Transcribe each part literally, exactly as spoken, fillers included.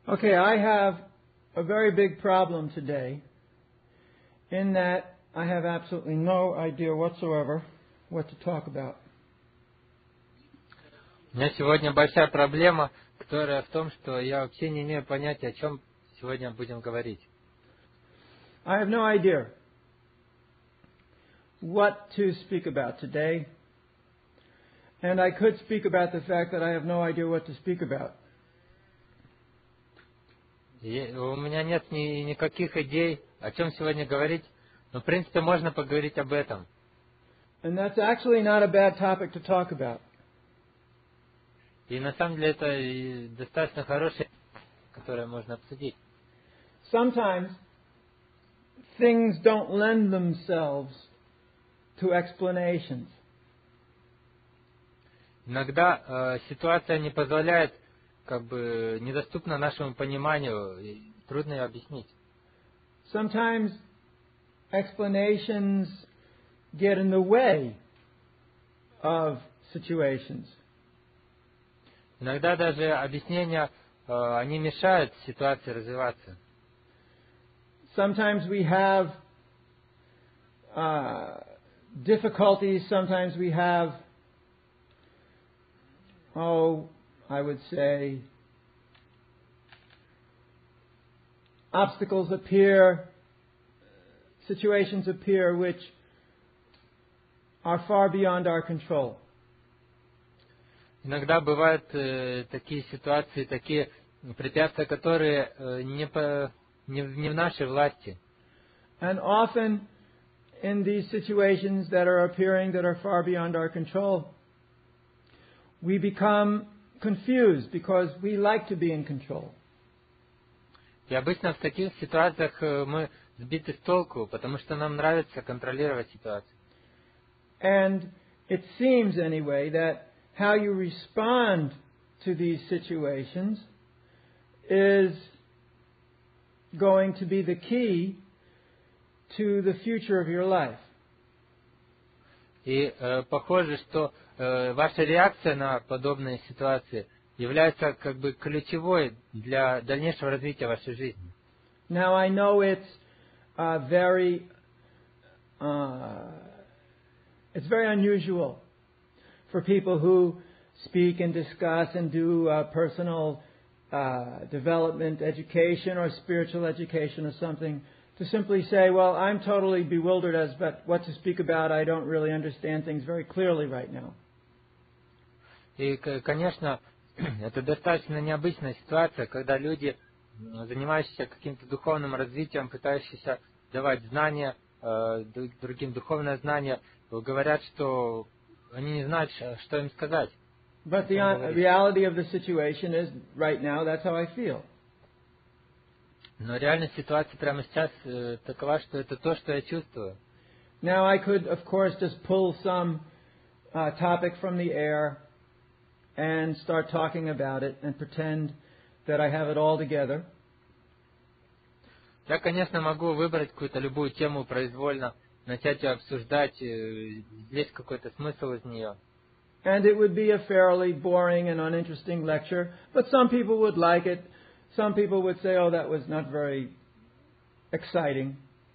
Okay, I have a very big problem today in that I have absolutely no idea whatsoever what to talk about. У меня сегодня большая проблема, которая в том, что я вообще не имею понятия, о чем сегодня будем говорить. I have no idea what to speak about today, and I could speak about the fact that I have no idea what to speak about. И у меня нет ни, никаких идей, о чем сегодня говорить, но в принципе можно поговорить об этом. And that's actually not a bad topic to talk about. И на самом деле это и достаточно хорошее, которое можно обсудить. Sometimes things don't lend themselves to explanations. Иногда э, ситуация не позволяет, как бы недоступна нашему пониманию, и трудно ее объяснить. Sometimes explanations get in the way of situations. Иногда даже объяснения, э, они мешают ситуации развиваться. Sometimes we have uh, difficulties, sometimes we have, oh, I would say, obstacles appear, situations appear which are far beyond our control. Иногда бывают э, такие ситуации, такие препятствия, которые э, не, по, не, в- не в нашей власти. And often in these situations that are appearing that are far beyond our control, we become confused because we like to be in control. И обычно в таких ситуациях э, мы сбиты с толку, потому что нам нравится контролировать ситуацию. And it seems anyway that how you respond to these situations is going to be the key to the future of your life. И э, похоже, что э, ваша реакция на подобные ситуации является как бы ключевой для дальнейшего развития вашей жизни. Now I know it's uh, very, uh, it's very unusual for people who speak and discuss and do uh, personal uh, development education or spiritual education or something to simply say, well, I'm totally bewildered as but what to speak about. I don't really understand things very clearly right now. И, к- конечно, это достаточно необычная ситуация, когда люди, м, занимающиеся каким-то духовным развитием, пытающиеся давать знания, э, ду- другим духовное знание, говорят, что они не знают, ш- что им сказать. But о the чем uh, говорить. reality of the situation is right now that's how I feel. Но реальность ситуации прямо сейчас э, такова, что это то, что я чувствую. Now I could, of course, just pull some uh, topic from the air and start talking about it and pretend that I have it all together. Я, конечно, могу выбрать какую-то любую тему произвольно, начать ее обсуждать, э, извлечь какой-то смысл из нее. And it would be a fairly boring and uninteresting lecture, but some people would like it. Some people would say, oh, that was not very exciting.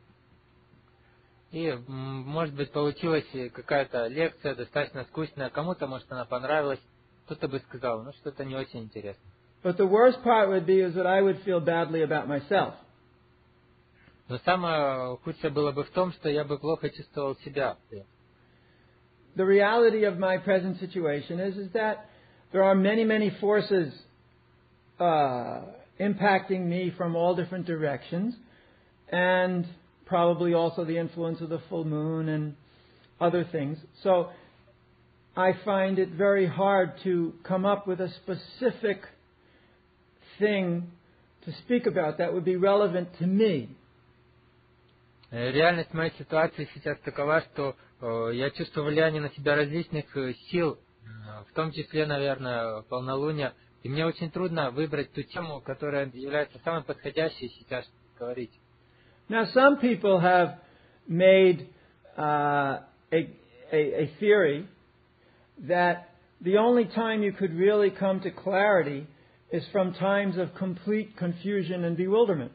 И, м, может быть, получилась и какая-то лекция достаточно скучная, кому-то, может, она понравилась, кто-то бы сказал, ну, что-то не очень интересно. But the worst part would be is that I would feel badly about myself. Но самое худшее было бы в том, что я бы плохо чувствовал себя. The reality of my present situation is, is that there are many, many forces uh, impacting me from all different directions, and probably also the influence of the full moon and other things. So I find it very hard to come up with a specific thing to speak about that would be relevant to me. Э, Реальность моей ситуации сейчас такова, что э, я чувствую влияние на себя различных э, сил, э, в том числе, наверное, полнолуния. И мне очень трудно выбрать ту тему, которая является самой подходящей сейчас говорить. Now, some people have made uh, a, a, a theory that the only time you could really come to clarity is from times of complete confusion and bewilderment.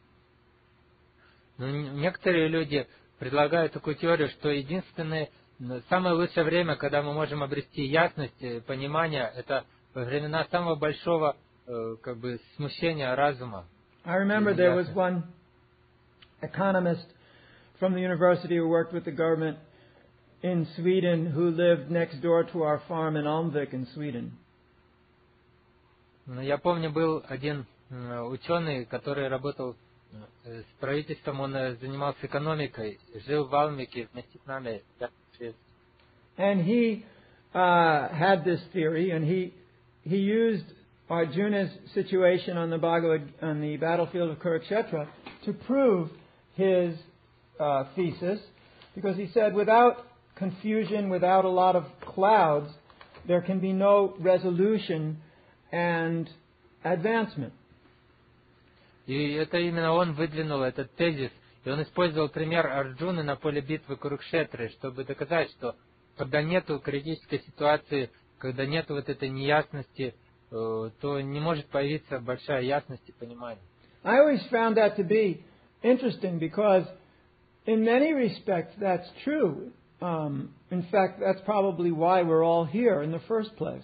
Но некоторые люди предлагают такую теорию, что единственное, самое лучшее время, когда мы можем обрести ясность, понимание, это во времена самого большого как бы смущения разума. I remember there was one economist from the university who worked with the government in Sweden who lived next door to our farm in Almvik in Sweden. Я помню, был один ученый, который работал с правительством, он занимался экономикой, жил в Алмвике вместе с нами. And he uh, had this theory, and he he used Arjuna's situation on the Bhagavad, on the battlefield of Kurukshetra to prove his uh, thesis, because he said, without confusion, without a lot of clouds, there can be no resolution and advancement. И это именно он выдвинул этот тезис, и он использовал пример Арджуны на поле битвы Курукшетры, чтобы доказать, что когда нету критической ситуации, когда нету вот этой неясности, то не может появиться большая ясность и понимание. I always found that to be interesting because in many respects that's true. Um, in fact, that's probably why we're all here in the first place.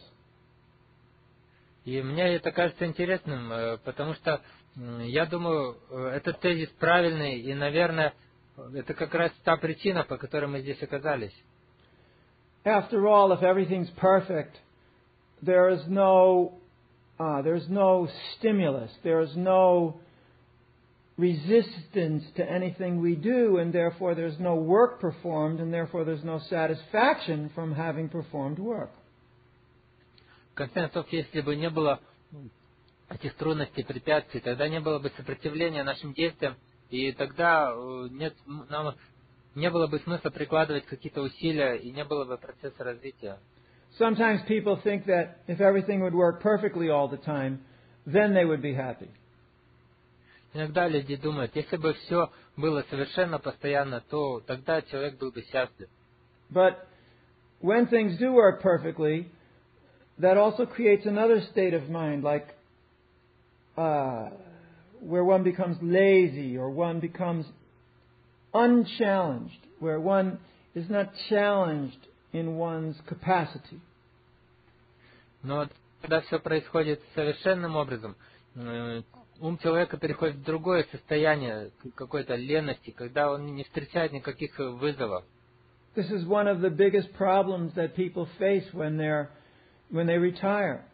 И мне это кажется интересным, потому что я думаю, этот тезис правильный, и, наверное, это как раз та причина, по которой мы здесь оказались. After all, if everything's perfect, there is no, uh, there's no stimulus, there is no resistance to anything we do, and therefore there's no work performed, and therefore there's no satisfaction from having performed work. В конце концов, если бы не было этих трудностей, препятствий, тогда не было бы сопротивления нашим действиям, и тогда нет, нам не было бы смысла прикладывать какие-то усилия, и не было бы процесса развития. Sometimes people think that if everything would work perfectly all the time, then they would be happy. Иногда люди думают, если бы все было совершенно постоянно, то тогда человек был бы счастлив. But when things do work perfectly, that also creates another state of mind, like uh, where one becomes lazy or one becomes unchallenged, where one is not challenged in one's capacity. Но когда все происходит совершенным образом, ум человека переходит в другое состояние, какой-то лености, когда он не встречает никаких вызовов. This is one of the biggest problems that people face when they're when they retire.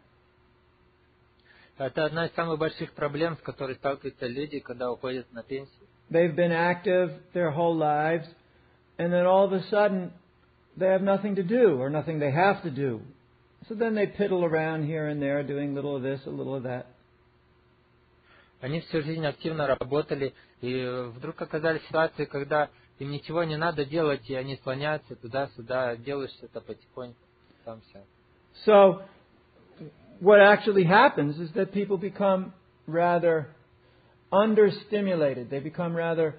Это одна из самых больших проблем, с которой сталкиваются люди, когда уходят на пенсию. They've been active their whole lives, and then all of a sudden they have nothing to do or nothing they have to do. So then they piddle around here and there, doing a little of this, a little of that. Они всю жизнь активно работали, и вдруг оказались в ситуации, когда им ничего не надо делать, и они слоняются туда-сюда, делают что-то потихоньку, там все. So what actually happens is that people become rather understimulated. They become rather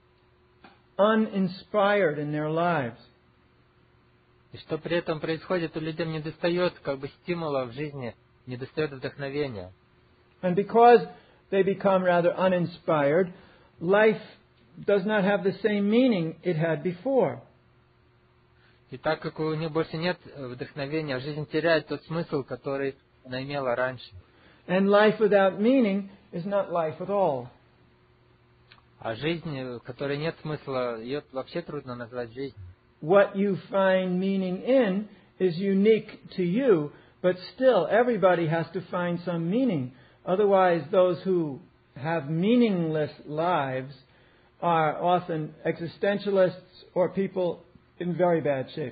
uninspired in their lives. И что при этом происходит, у людей не достает как бы стимула в жизни, не достает вдохновения. And because they become rather uninspired, life does not have the same meaning it had before. И так как у них больше нет вдохновения, жизнь теряет тот смысл, который она имела раньше. And life without meaning is not life at all. А жизнь, в которой нет смысла, ее вообще трудно назвать жизнью. What you find meaning in is unique to you, but still everybody has to find some meaning. Otherwise, those who have meaningless lives are often existentialists or people in very bad shape.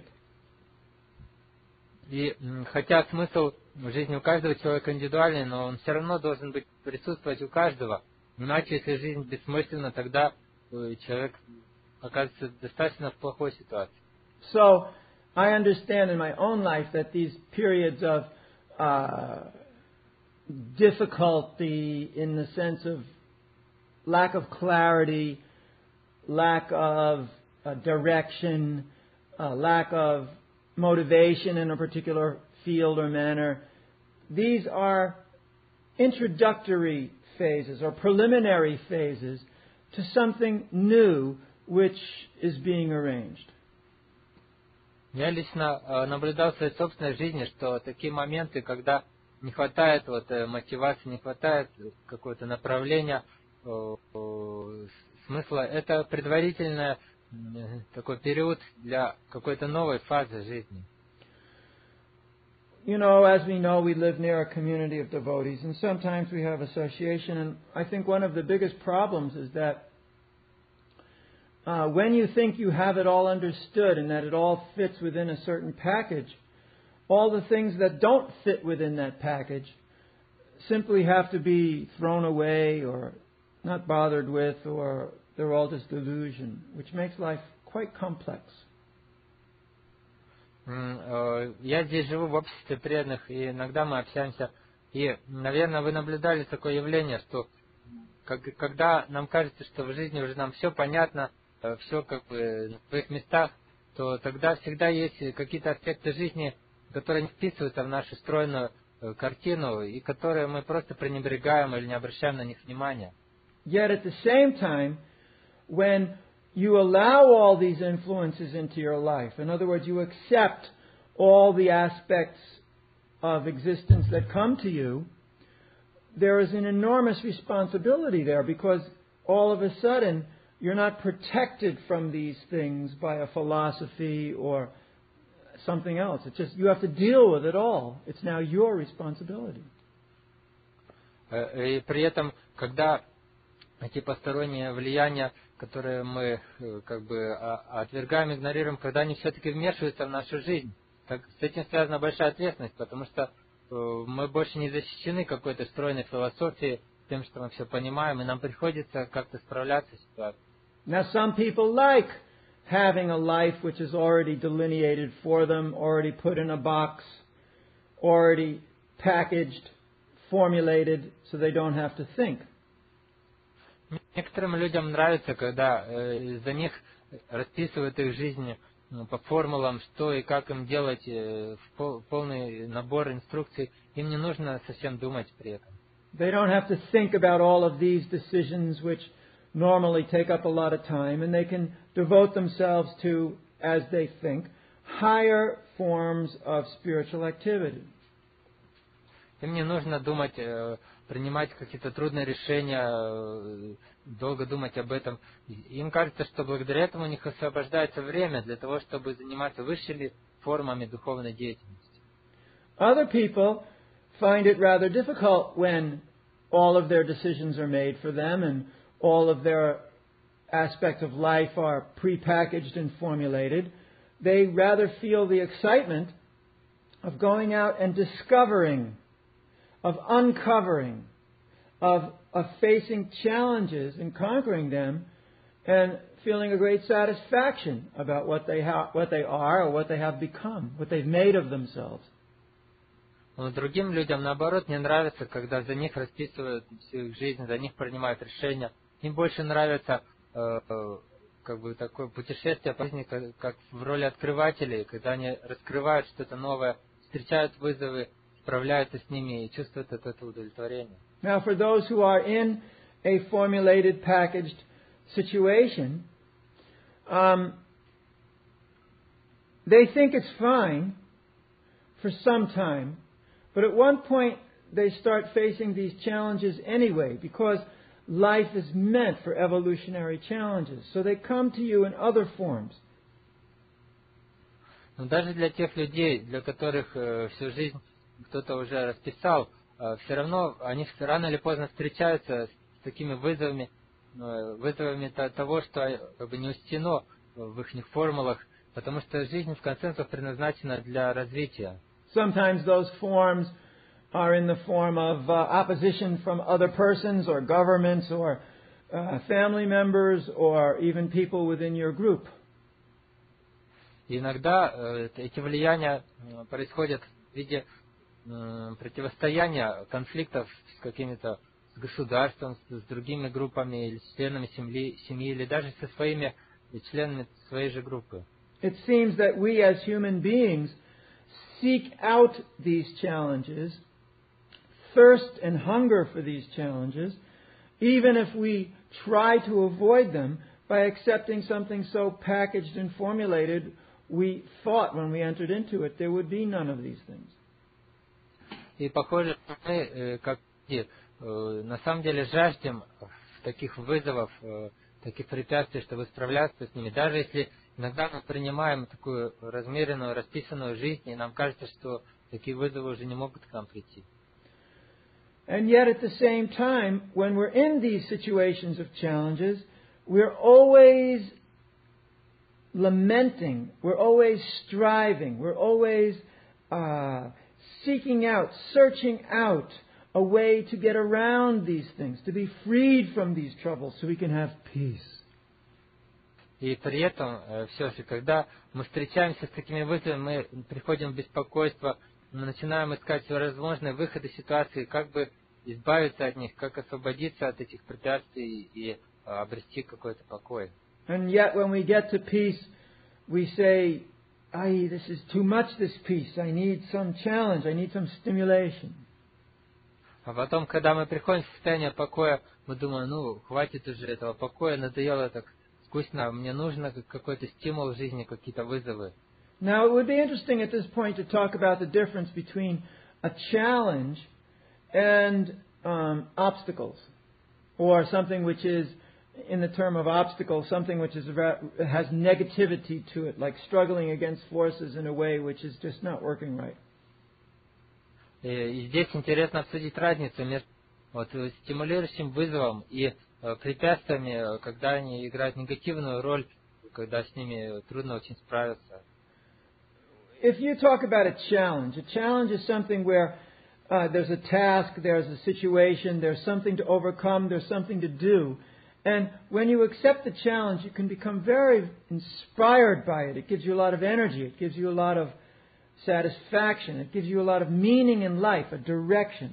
И хотя смысл в жизни у каждого человека индивидуальный, но он все равно должен быть присутствовать у каждого. Иначе, если жизнь бессмысленна, тогда человек оказывается достаточно в плохой ситуации. So, I understand in my own life that these periods of uh, difficulty in the sense of lack of clarity, lack of uh, direction, uh, lack of motivation in a particular field or manner, these are introductory phases or preliminary phases to something new which is being arranged. Я лично наблюдал в своей собственной жизни, что такие моменты, когда не хватает вот мотивации, не хватает какого-то направления, смысла, это предварительный такой период для какой-то новой фазы жизни. You know, as we know, we live near a community of devotees, and sometimes we have association, and I think one of the biggest problems is that uh, when you think you have it all understood and that it all fits within a certain package, all the things that don't fit within that package simply have to be thrown away or not bothered with, or they're all just delusion, which makes life quite complex. Я здесь живу в обществе преданных, и иногда мы общаемся. И, наверное, вы наблюдали такое явление, что когда нам кажется, что в жизни уже нам все понятно, все как бы в своих местах, то тогда всегда есть какие-то аспекты жизни, которые не вписываются в нашу стройную картину, и которые мы просто пренебрегаем или не обращаем на них внимания. Yet at the same time, when you allow all these influences into your life, in other words, you accept all the aspects of existence that come to you, there is an enormous responsibility there, because all of a sudden you're not protected from these things by a philosophy or something else. It's just you have to deal with it all. It's now your responsibility. И при этом, когда эти посторонние влияния, которые мы как бы отвергаем, игнорируем, когда они все-таки вмешиваются в нашу жизнь, так, с этим связана большая ответственность, потому что мы больше не защищены какой-то стройной философией, тем, что мы все понимаем, и нам приходится как-то справляться с ситуацией. Now, some people like having a life which is already delineated for them, already put in a box, already packaged, formulated, so they don't have to think. Некоторым людям нравится, когда э, за них расписывают их жизнь ну, по формулам, что и как им делать, э, в пол, полный набор инструкций. Им не нужно совсем думать при этом. They don't have to think about all of these decisions which normally take up a lot of time, and they can devote themselves to, as they think, higher forms of spiritual activity. Им не нужно думать, э, принимать какие-то трудные решения, э, долго думать об этом. Им кажется, что благодаря этому у них освобождается время для того, чтобы заниматься высшими формами духовной деятельности. Other people find it rather difficult when all of their decisions are made for them and all of their aspects of life are prepackaged and formulated. They rather feel the excitement of going out and discovering, of uncovering, of, of facing challenges and conquering them, and feeling a great satisfaction about what they ha- what they are or what they have become, what they've made of themselves. Но другим людям, наоборот, не нравится, когда за них расписывают всю их жизнь, за них принимают решения. Им больше нравится э, э, как бы такое путешествие по жизни, как, как в роли открывателей, когда они раскрывают что-то новое, встречают вызовы, справляются с ними и чувствуют от этого удовлетворение. Now, for those who are in a formulated, packaged situation, um, they think it's fine for some time, but at one point they start facing these challenges anyway, because life is meant for evolutionary challenges. So they come to you in other forms. Но даже для тех людей, для которых э, всю жизнь кто-то уже расписал, э, все равно они рано или поздно встречаются с такими вызовами, э, вызовами того, что как бы не учтено в их формулах, потому что жизнь в конце концов предназначена для развития. Sometimes those forms are in the form of uh, opposition from other persons or governments or uh, family members or even people within your group. И иногда э, эти влияния э, происходят в виде э, противостояния, конфликтов с какими-то с государством, с, с другими группами или с членами семьи, семьи или даже со своими членами своей же группы. It seems that we as human beings seek out these challenges thirst and hunger for these challenges, even if we try to avoid them by accepting something so packaged and formulated, we thought when we entered into it there would be none of these things. И похоже, что мы, как люди, на самом деле жаждем таких вызовов, таких препятствий, чтобы справляться с ними. Даже если иногда мы принимаем такую размеренную, расписанную жизнь, и нам кажется, что такие вызовы уже не могут к нам прийти. And yet at the same time, when we're in these situations of challenges, we're always lamenting, we're always striving, we're always uh, seeking out, searching out a way to get around these things, to be freed from these troubles so we can have peace. И при этом, все же, когда мы встречаемся с такими вызовами, мы приходим в беспокойство, мы начинаем искать всевозможные выходы ситуации, как бы избавиться от них, как освободиться от этих препятствий и обрести какой-то покой. And yet when we get to peace, we say, "Ay, this is too much, this peace. I need some challenge. I need some stimulation." А потом, когда мы приходим в состояние покоя, мы думаем, ну, хватит уже этого покоя, надоело так скучно, мне нужно какой-то стимул в жизни, какие-то вызовы. Now, it would be interesting at this point to talk about the difference between a challenge and um, obstacles, or something which is, in the term of obstacle, something which is has negativity to it, like struggling against forces in a way which is just not working right. И здесь интересно обсудить разницу между вот, стимулирующим вызовом и э, препятствиями, когда они играют негативную роль, когда с ними трудно очень справиться. If you talk about a challenge, a challenge is something where uh, there's a task, there's a situation, there's something to overcome, there's something to do. And when you accept the challenge, you can become very inspired by it. It gives you a lot of energy. It gives you a lot of satisfaction. It gives you a lot of meaning in life, a direction.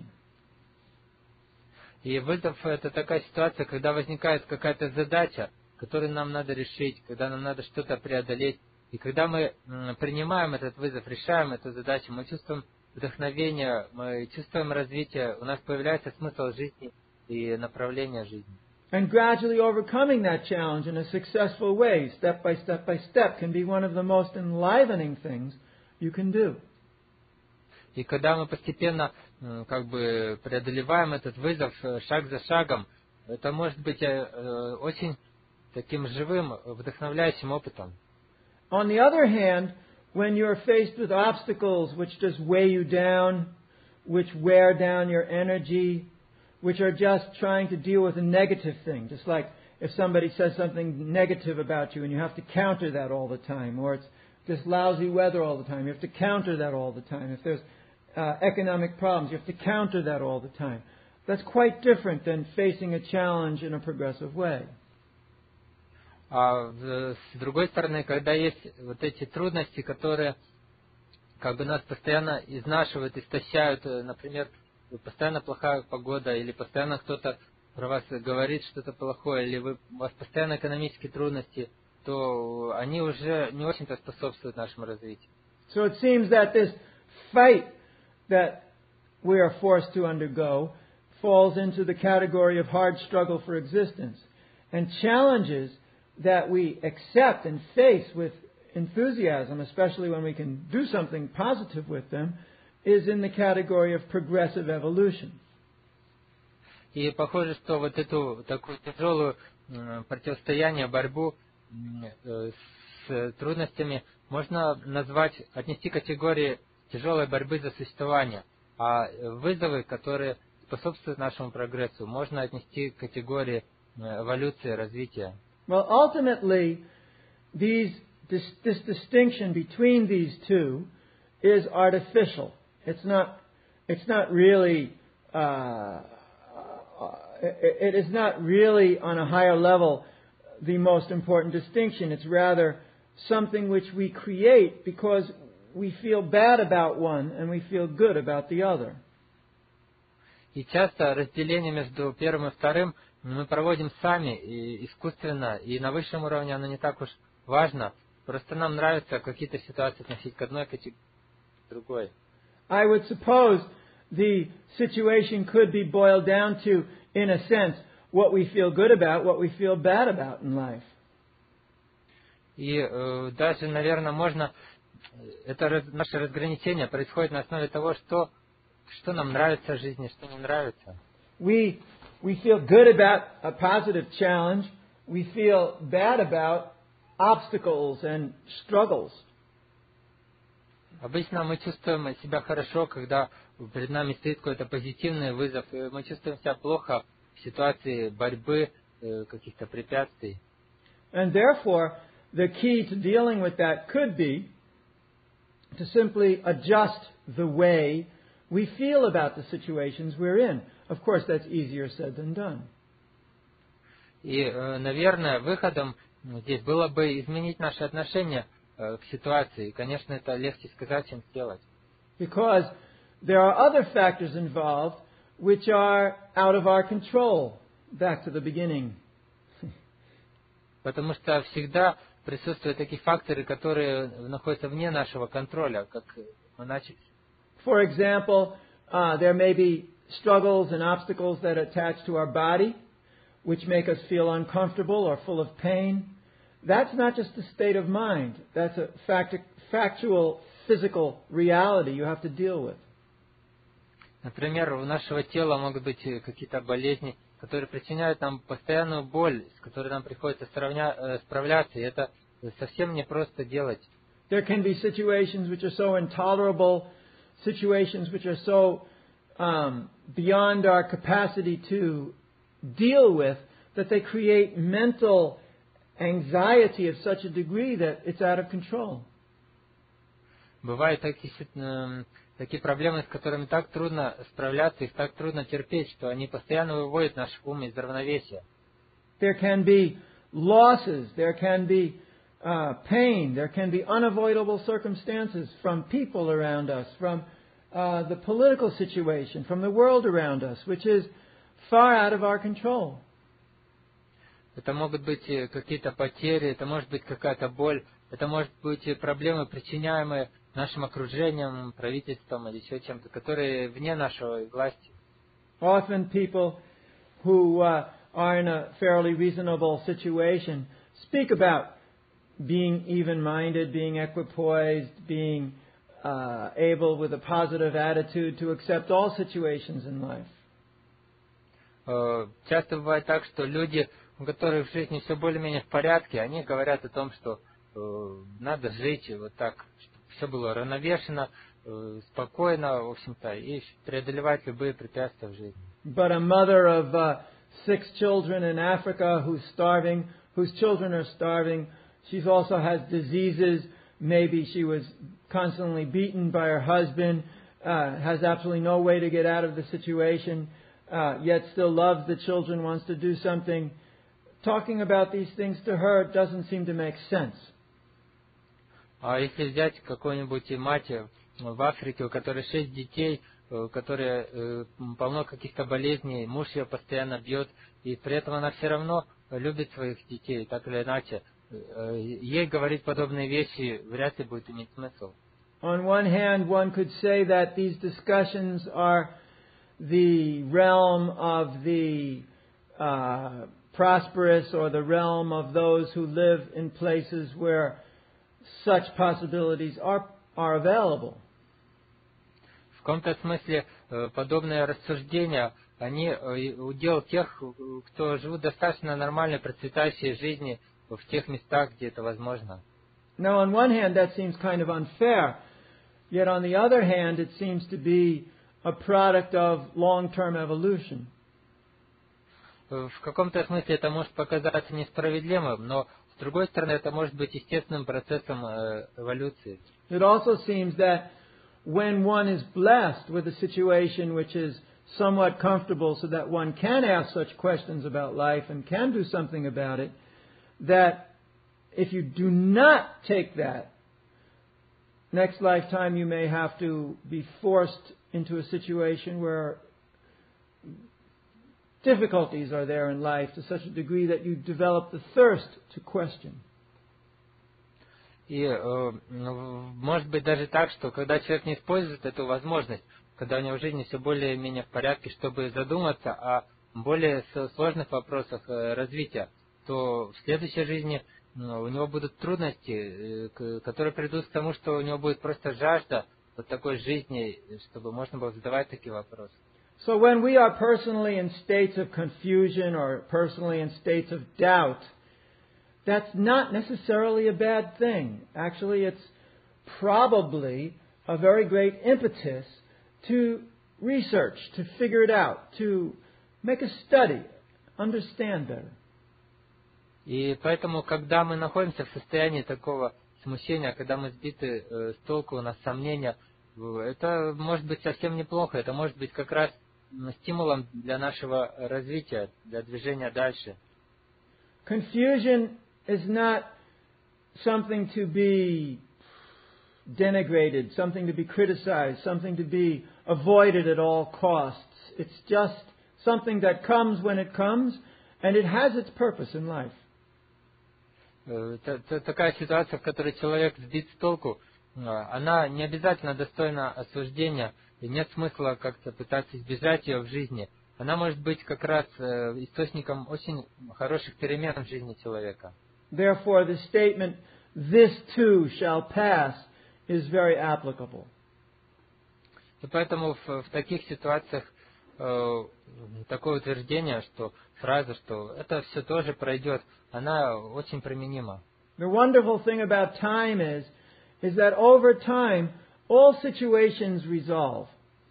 И вызов — это такая ситуация, когда возникает какая-то задача, которую нам надо решить, когда нам надо что-то преодолеть. И когда мы принимаем этот вызов, решаем эту задачу, мы чувствуем вдохновение, мы чувствуем развитие, у нас появляется смысл жизни и направление жизни. And gradually overcoming that challenge in a successful way, step by step by step, can be one of the most enlivening things you can do. И когда мы постепенно как бы преодолеваем этот вызов шаг за шагом, это может быть очень таким живым, вдохновляющим опытом. On the other hand, when you're faced with obstacles which just weigh you down, which wear down your energy, which are just trying to deal with a negative thing, just like if somebody says something negative about you and you have to counter that all the time, or it's just lousy weather all the time, you have to counter that all the time. If there's uh, economic problems, you have to counter that all the time. That's quite different than facing a challenge in a progressive way. А с другой стороны, когда есть вот эти трудности, которые как бы нас постоянно изнашивают, истощают, например, постоянно плохая погода, или постоянно кто-то про вас говорит что-то плохое, или вы, у вас постоянно экономические трудности, то они уже не очень-то способствуют нашему развитию. So it seems that this fight that we are forced to undergo falls into the category of hard struggle for existence. And challenges that we accept and face with enthusiasm, especially when we can do something positive with them, is in the category of progressive evolution. И похоже, что вот эту такую тяжелую э, противостояние, борьбу э, с трудностями можно назвать, отнести к категории тяжелой борьбы за существование, а вызовы, которые способствуют нашему прогрессу, можно отнести к категории эволюции, развития. Well, ultimately, these, this, this distinction between these two is artificial. It's not, it's not really, uh, it, it is not really on a higher level the most important distinction. It's rather something which we create because we feel bad about one and we feel good about the other. И часто разделение между первым и вторым мы проводим сами, и искусственно, и на высшем уровне оно не так уж важно. Просто нам нравится какие-то ситуации относить к одной категории к другой. I would suppose the situation could be boiled down to, in a sense, what we feel good about, what we feel bad about in life. И э, даже, наверное, можно... Это раз, наше разграничение происходит на основе того, что, что нам нравится в жизни, что не нравится. We, we feel good about a positive challenge. We feel bad about obstacles and struggles. Обычно мы чувствуем себя хорошо, когда перед нами стоит какой-то позитивный вызов, и мы чувствуем себя плохо в ситуации борьбы, каких-то препятствий. And therefore, the key to dealing with that could be to simply adjust the way we feel about the situations we're in. Of course, that's easier said than done. И, наверное, выходом здесь было бы изменить наше отношение к ситуации. Конечно, это легче сказать, чем сделать. Because there are other factors involved which are out of our control. Back to the beginning. Потому что всегда присутствуют такие факторы, которые находятся вне нашего контроля, как мы начали. For example, uh, there may be struggles and obstacles that attach to our body, which make us feel uncomfortable or full of pain. That's not just a state of mind. That's a fact, factual, physical reality you have to deal with. Например, у нашего тела могут быть какие-то болезни, которые причиняют нам постоянную боль, с которой нам приходится сравня... справляться, и это совсем не просто делать. There can be situations which are so intolerable, situations which are so um, beyond our capacity to deal with, that they create mental anxiety of such a degree that it's out of control. Бывают такие, такие проблемы, с которыми так трудно справляться, их так трудно терпеть, что они постоянно выводят наш ум из равновесия. There can be losses, there can be uh, pain, there can be unavoidable circumstances from people around us, from uh, the political situation, from the world around us, which is far out of our control. Это могут быть какие-то потери, это может быть какая-то боль, это может быть проблемы, причиняемые нашим окружением, правительством или еще чем-то, которые вне нашей власти. Often people who uh, are in a fairly reasonable situation speak about being even-minded, being equipoised, being uh, able with a positive attitude to accept all situations in life. Часто бывает так, что люди, у которых в жизни все более-менее в порядке, они говорят о том, что э, надо жить вот так, чтобы все было равновешено, э, спокойно, в общем-то, и преодолевать любые препятствия в жизни. But a mother of uh, six children in Africa who's starving, whose children are starving, she also has diseases. Maybe she was constantly beaten by her husband, uh, has absolutely no way to get out of the situation. Uh, yet still loves the children, wants to do something. Talking about these things to her doesn't seem to make sense. А если взять какую-нибудь мать в Африке, у которой шесть детей, у которой э, полно каких-то болезней, муж ее постоянно бьет, и при этом она все равно любит своих детей, так или иначе, э, ей говорить подобные вещи вряд ли будет иметь смысл. On one hand, one could say that these discussions are the realm of the uh, prosperous, or the realm of those who live in places where such possibilities are, are available. В каком-то смысле подобные рассуждения, они удел тех, кто живут достаточно нормальной, процветающей жизни в тех местах, где это возможно. Now, on one hand, that seems kind of unfair. Yet, on the other hand, it seems to be a product of long-term evolution. В каком-то смысле это может показаться несправедливым, но с другой стороны это может быть естественным процессом эволюции. It also seems that when one is blessed with a situation which is somewhat comfortable so that one can ask such questions about life and can do something about it, that if you do not take that, next lifetime you may have to be forced into a situation where difficulties are there in life to such a degree that you develop the thirst to question. И э, может быть даже так, что когда человек не использует эту возможность, в когда у него в жизни все более-менее в порядке, чтобы задуматься о более сложных вопросах развития, то в следующей жизни у него будут трудности, которые придут к тому, что у него будет просто жажда вот такой жизни, чтобы можно было задавать такие вопросы. So when we are personally in states of confusion or personally in states of doubt, that's not necessarily a bad thing. Actually, it's probably a very great impetus to research, to figure it out, to make a study, understand better. И поэтому, когда мы находимся в состоянии такого смущения, когда мы сбиты э, с толку, у нас сомнения, это может быть совсем неплохо. Это может быть как раз стимулом для нашего развития, для движения дальше. Confusion is not something to be denigrated, something to be criticized, something to be avoided at all costs. It's just something that comes when it comes, and it has its purpose in life. Такая ситуация, в которой человек сбит с толку, она не обязательно достойна осуждения, и нет смысла как-то пытаться избежать ее в жизни. Она может быть как раз источником очень хороших перемен в жизни человека. Therefore, the statement, "This too shall pass," is very applicable. И поэтому в, в таких ситуациях э, такое утверждение, что фраза, что это все тоже пройдет, она очень применима. The wonderful thing about time is, is that over time, all situations resolve.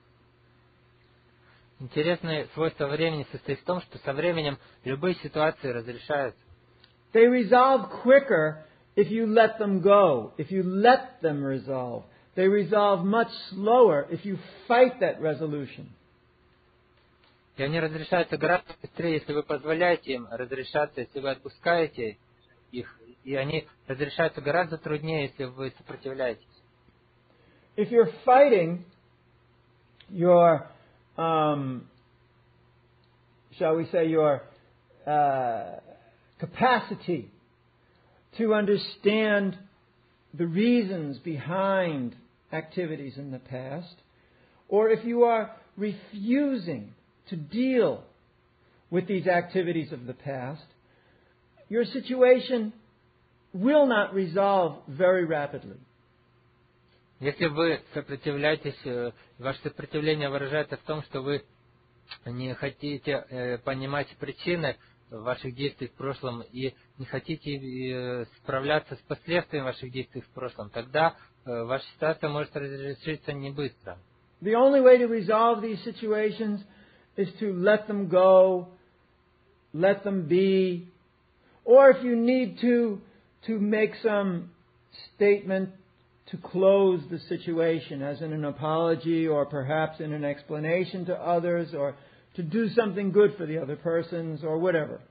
Интересное свойство времени состоит в том, что со временем любые ситуации разрешаются. They resolve quicker if you let them go, if you let them resolve. They resolve much slower if you fight that resolution. И они разрешаются гораздо быстрее, если вы позволяете им разрешаться, если вы отпускаете их. И они разрешаются гораздо труднее, если вы сопротивляетесь. If you're fighting your, um, shall we say, your uh, capacity to understand the reasons behind activities in the past, or if you are refusing to deal with these activities of the past, your situation will not resolve very rapidly. Если вы сопротивляетесь, ваше сопротивление выражается в том, что вы не хотите понимать причины ваших действий в прошлом и не хотите справляться с последствиями ваших действий в прошлом, тогда ваша ситуация может разрешиться не быстро. The only way to resolve these situations is to let them go, let them be, or if you need to, to make some statement to close the situation, as in an apology or perhaps in an explanation to others, or to do something good for the other persons, or whatever.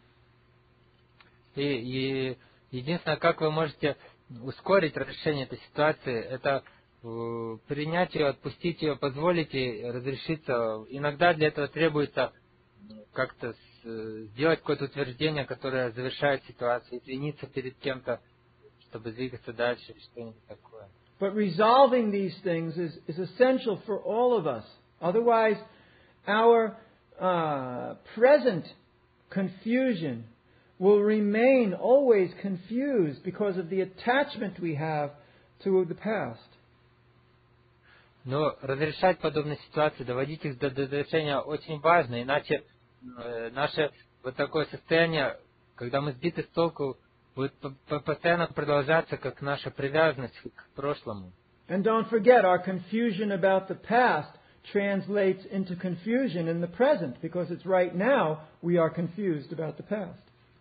И, и единственное, как вы можете ускорить разрешение этой ситуации, это э, принять ее, отпустить ее, позволить ей разрешиться. Иногда для этого требуется как-то с, сделать какое-то утверждение, которое завершает ситуацию, извиниться перед кем-то, чтобы двигаться дальше, что-нибудь такое. But resolving these things is, is essential for all of us. Otherwise, our uh, present confusion will remain always confused because of the attachment we have to the past. Но разрешать подобные ситуации, доводить их до, до завершения очень важно, иначе э, наше вот такое состояние, когда мы сбиты с толку, будет постоянно продолжаться, как наша привязанность к прошлому. And don't forget, our confusion about the past translates into confusion in the present, because it's right now we are confused about the past.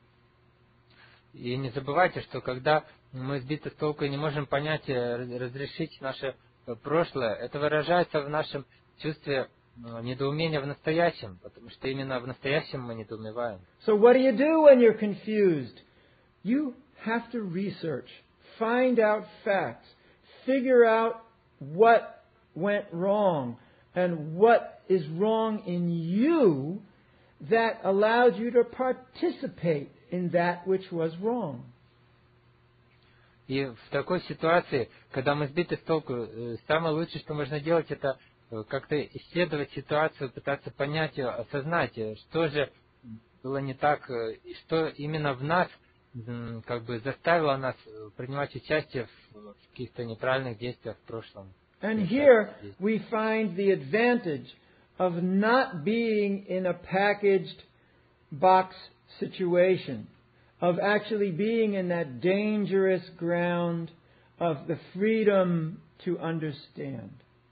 И не забывайте, что когда мы сбиты с толку и не можем понять, разрешить наше прошлое, это выражается в нашем чувстве недоумения в настоящем, потому что именно в настоящем мы недоумеваем. So what do you do when you're confused? You have to research, find out facts, figure out what went wrong and what is wrong in you that allowed you to participate in that which was wrong. И в такой ситуации, когда мы сбиты с толку, самое лучшее, что можно делать, это как-то исследовать ситуацию, пытаться понять ее, осознать, что же было не так, и что именно в нас как бы заставило нас принимать участие в каких-то неправильных действиях в прошлом. And here we find the advantage of not being in a packaged box situation, of actually being in that dangerous ground of the freedom to understand.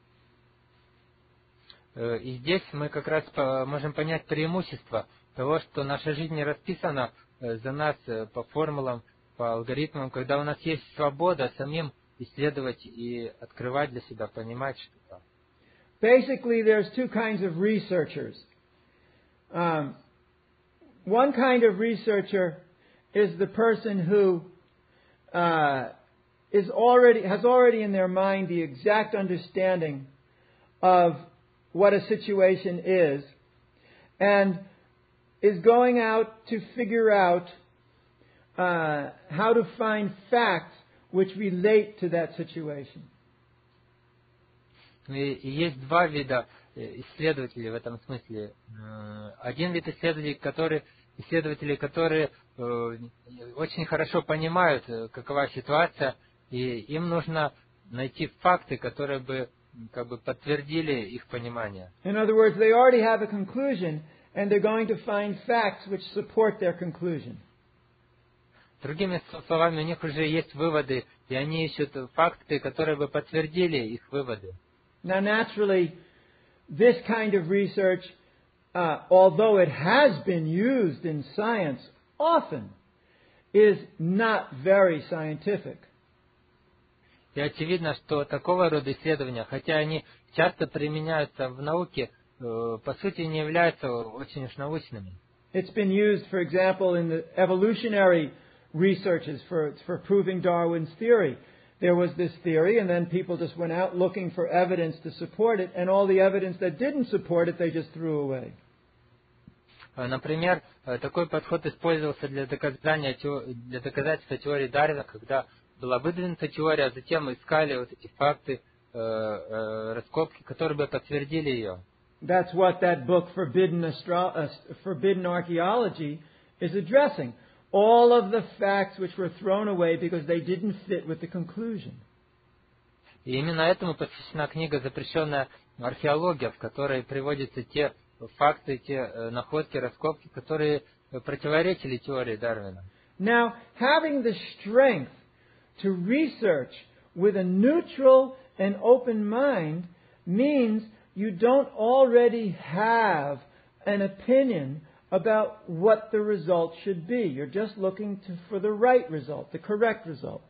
И здесь мы как раз можем понять преимущество того, что наша жизнь не расписана за нас по формулам, по алгоритмам, когда у нас есть свобода самим исследовать и открывать для себя, понимать что-то. Basically, there's two kinds of researchers. Um, one kind of researcher is the person who uh, is already has already in their mind the exact understanding of what a situation is, and is going out to figure out uh, how to find facts which relate to that situation. И есть два вида исследователей в этом смысле. Один вид исследователей, которые, исследователи, которые очень хорошо понимают, какова ситуация, и им нужно найти факты, которые бы как бы подтвердили их понимание. In other words, they already have a conclusion, and they're going to find facts which support their conclusion. Другими словами, у них уже есть выводы, и они ищут факты, которые бы подтвердили их выводы. Now, naturally, this kind of research, uh, although it has been used in science often, is not very scientific. И очевидно, что такого рода исследования, хотя они часто применяются в науке, по сути не являются очень уж научными. It's been used, for example, in the evolutionary researches for, for proving Darwin's theory. There was this theory, and then people just went out looking for evidence to support it, and all the evidence that didn't support it, they just threw away. Например, такой подход использовался для доказания, для доказательства теории Дарвина, когда была выдвинута теория, а затем искали вот эти факты, э, э, раскопки, которые бы подтвердили ее. That's what that book, Forbidden, Astro- uh, Forbidden Archaeology, is addressing. All of the facts which were thrown away because they didn't fit with the conclusion. И именно этому посвящена книга «Запрещенная археология», в которой приводятся те факты, те э, находки, раскопки, которые противоречили теории Дарвина. Now, having the strength to research with a neutral and open mind means you don't already have an opinion about what the result should be. You're just looking to, for the right result, the correct result.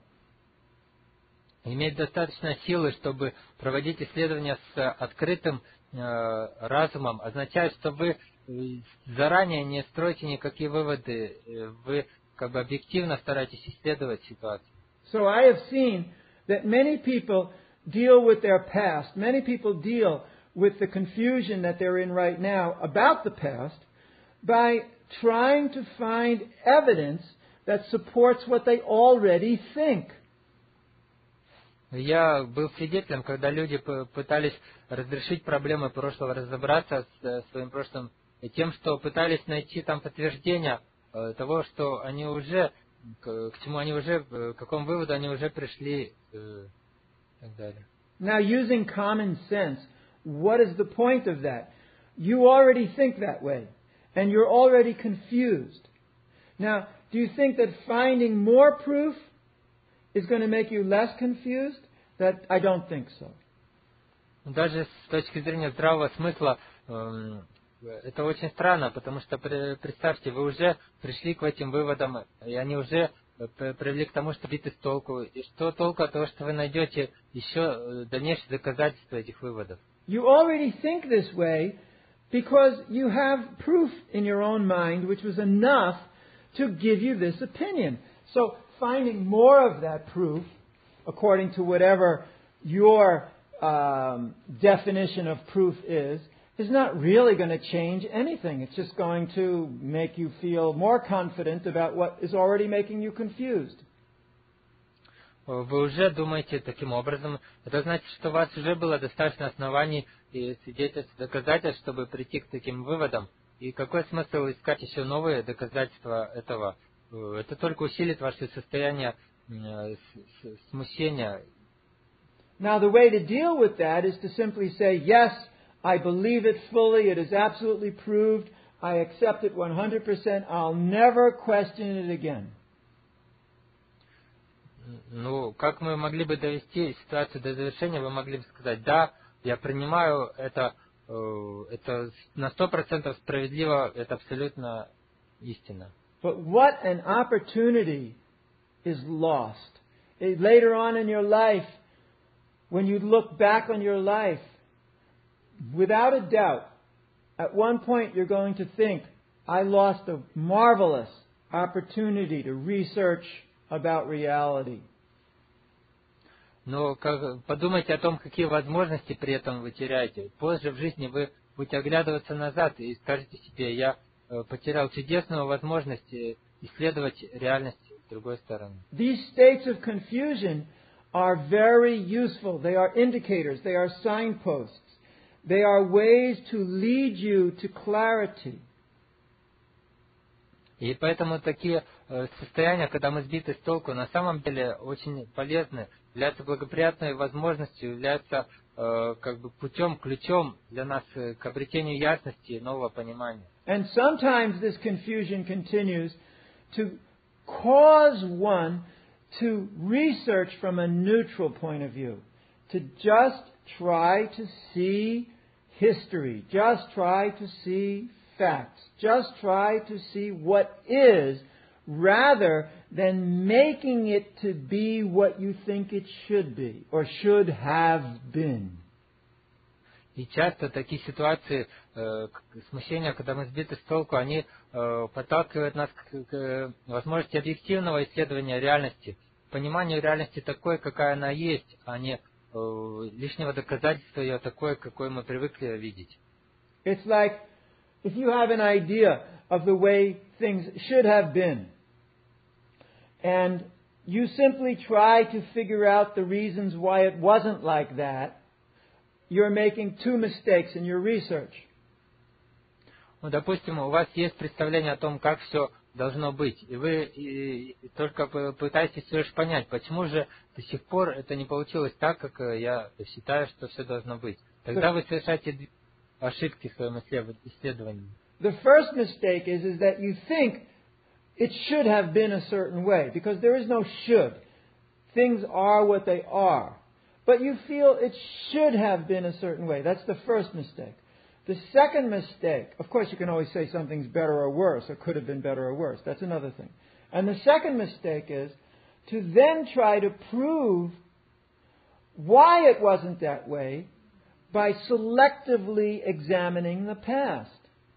Иметь достаточно силы, чтобы проводить исследования с открытым э, разумом, означает, что вы заранее не строите никакие выводы, вы как бы объективно стараетесь исследовать ситуацию. So I have seen that many people deal with their past. Many people deal with the confusion that they're in right now about the past by trying to find evidence that supports what they already think. Я был свидетелем, когда люди пытались разрешить проблемы прошлого, разобраться с своим прошлым, тем, что пытались найти там подтверждение того, что они уже, к чему они уже, к какому выводу они уже пришли, и так далее. Now, using common sense, what is the point of that? You already think that way, and you're already confused. Now, do you think that finding more proof is going to make you less confused? That I don't think so. Даже с точки зрения здравого смысла это очень странно, потому что представьте, вы уже пришли к этим выводам, и они уже привели к тому, что сбиты с толку. И что толку от того, что вы найдете еще дальнейшие доказательства этих выводов? You already think this way because you have proof in your own mind which was enough to give you this opinion. So finding more of that proof, according to whatever your um, definition of proof is, is not really going to change anything. It's just going to make you feel more confident about what is already making you confused. вы уже думаете таким образом, это значит, что у вас уже было достаточно оснований и свидетельств, доказательств, чтобы прийти к таким выводам. И какой смысл искать еще новые доказательства этого? Это только усилит ваше состояние смущения. Now, the way to deal with that is to simply say, yes, I believe it fully, it is absolutely proved, I accept it one hundred percent, I'll never question it again. Ну, как мы могли бы довести ситуацию до завершения, вы могли бы сказать, да, я принимаю это, это на сто процентов справедливо, это абсолютно истина. But what an opportunity is lost. Later on in your life, when you look back on your life, without a doubt, at one point you're going to think, I lost a marvelous opportunity to research about reality. Но как, подумайте о том, какие возможности при этом вы теряете. Позже в жизни вы будете оглядываться назад и скажете себе, я потерял чудесную возможность исследовать реальность с другой стороны. These states of confusion are very useful. They are indicators. They are signposts. They are ways to lead you to clarity. И поэтому такие состояния, когда мы сбиты с толку, на самом деле очень полезны, являются благоприятной возможностью, являются э, как бы путем, ключом для нас к обретению ясности и нового понимания. And sometimes this confusion continues to cause one to research from a neutral point of view, to just try to see history, just try to see facts, just try to see what is, rather than making it to be what you think it should be or should have been. И часто такие ситуации э, смущения, когда мы сбиты с толку, они э, подталкивают нас к, к возможности объективного исследования реальности, пониманию реальности такой, какая она есть, а не э, лишнего доказательства ее такой, какой мы привыкли видеть. It's like if you have an idea of the way things should have been, and you simply try to figure out the reasons why it wasn't like that, you're making two mistakes in your research. Ну, допустим, у вас есть представление о том, как все должно быть, и вы и, и только пытаетесь все лишь понять, почему же до сих пор это не получилось так, как я считаю, что все должно быть. Тогда вы совершаете ошибки в своем исследовании. The first mistake is, is that you think it should have been a certain way, because there is no should. Things are what they are. But you feel it should have been a certain way. That's the first mistake. The second mistake, of course you can always say something's better or worse, or could have been better or worse. That's another thing. And the second mistake is to then try to prove why it wasn't that way by selectively examining the past.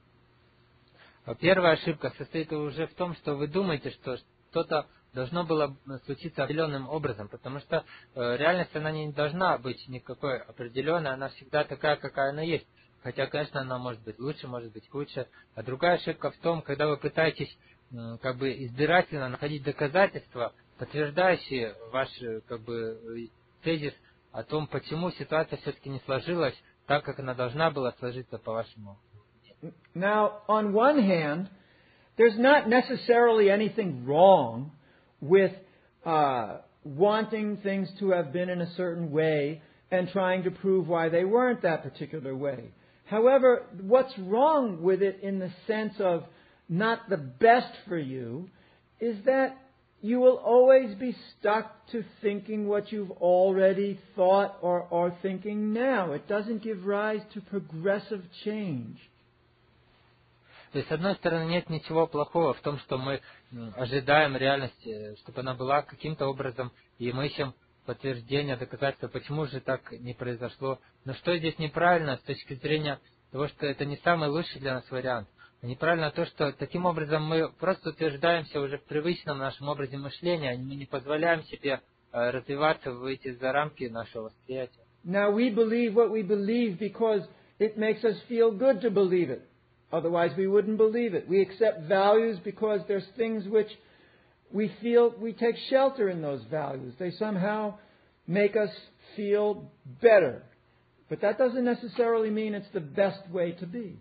Первая ошибка состоит уже в том, что вы думаете, что что-то должно было случиться определенным образом, потому что э, реальность, она не должна быть никакой определенной, она всегда такая, какая она есть. Хотя, конечно, она может быть лучше, может быть хуже. А другая ошибка в том, когда вы пытаетесь э, как бы избирательно находить доказательства, подтверждающие ваш как бы тезис о том, почему ситуация все-таки не сложилась так, как она должна была сложиться, по-вашему. Now, on one hand, there's not necessarily anything wrong with uh, wanting things to have been in a certain way and trying to prove why they weren't that particular way. However, what's wrong with it in the sense of not the best for you is that you will always be stuck to thinking what you've already thought or are thinking now. It doesn't give rise to progressive change. То есть, с одной стороны, нет ничего плохого в том, что мы ожидаем реальности, чтобы она была каким-то образом, и мы ищем подтверждение, доказательства, почему же так не произошло. Но что здесь неправильно с точки зрения того, что это не самый лучший для нас вариант. Неправильно то, что таким образом мы просто утверждаемся уже в привычном нашем образе мышления, мы не позволяем себе развиваться, выйти за рамки нашего восприятия. Now we believe what we believe because it makes us feel good to believe it. Otherwise we wouldn't believe it. We accept values because there's things which we feel, we take shelter in those values. They somehow make us feel better. But that doesn't necessarily mean it's the best way to be.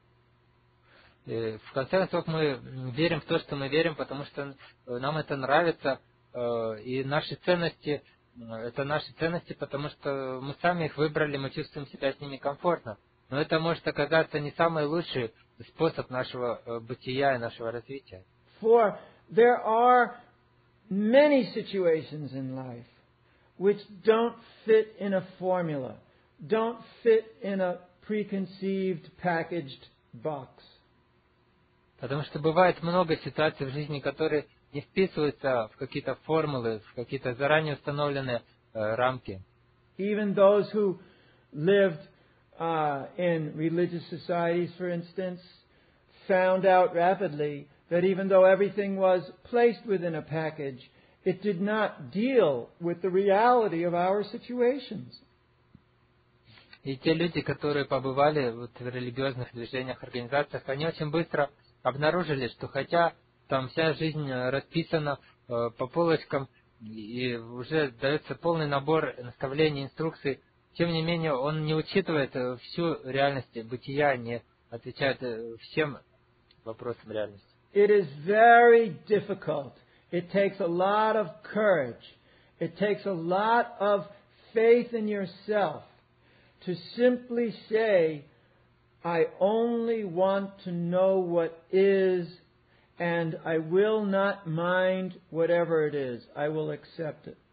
И в конце концов мы верим в то, что мы верим, потому что нам это нравится, и наши ценности, это наши ценности, потому что мы сами их выбрали, мы чувствуем себя с ними комфортно. Но это может оказаться не самый лучший способ нашего бытия и нашего развития. For there are many situations in life which don't fit in a formula, don't fit in a preconceived, packaged box. Потому что бывает много ситуаций в жизни, которые не вписываются в какие-то формулы, в какие-то заранее установленные э, рамки. Even those who lived uh, in religious societies, for instance, found out rapidly that even though everything was placed within a package, it did not deal with the reality of our situations. И те люди, которые побывали вот в религиозных движениях, организациях, они очень быстро обнаружили, что хотя там вся жизнь расписана э, по полочкам и уже дается полный набор наставлений, инструкций, тем не менее он не учитывает всю реальность бытия, не отвечает всем вопросам реальности. It is very difficult. It takes a lot of courage. It takes a lot of faith in yourself to simply say, I only want to know what is, and I will not mind whatever it is. I will accept it.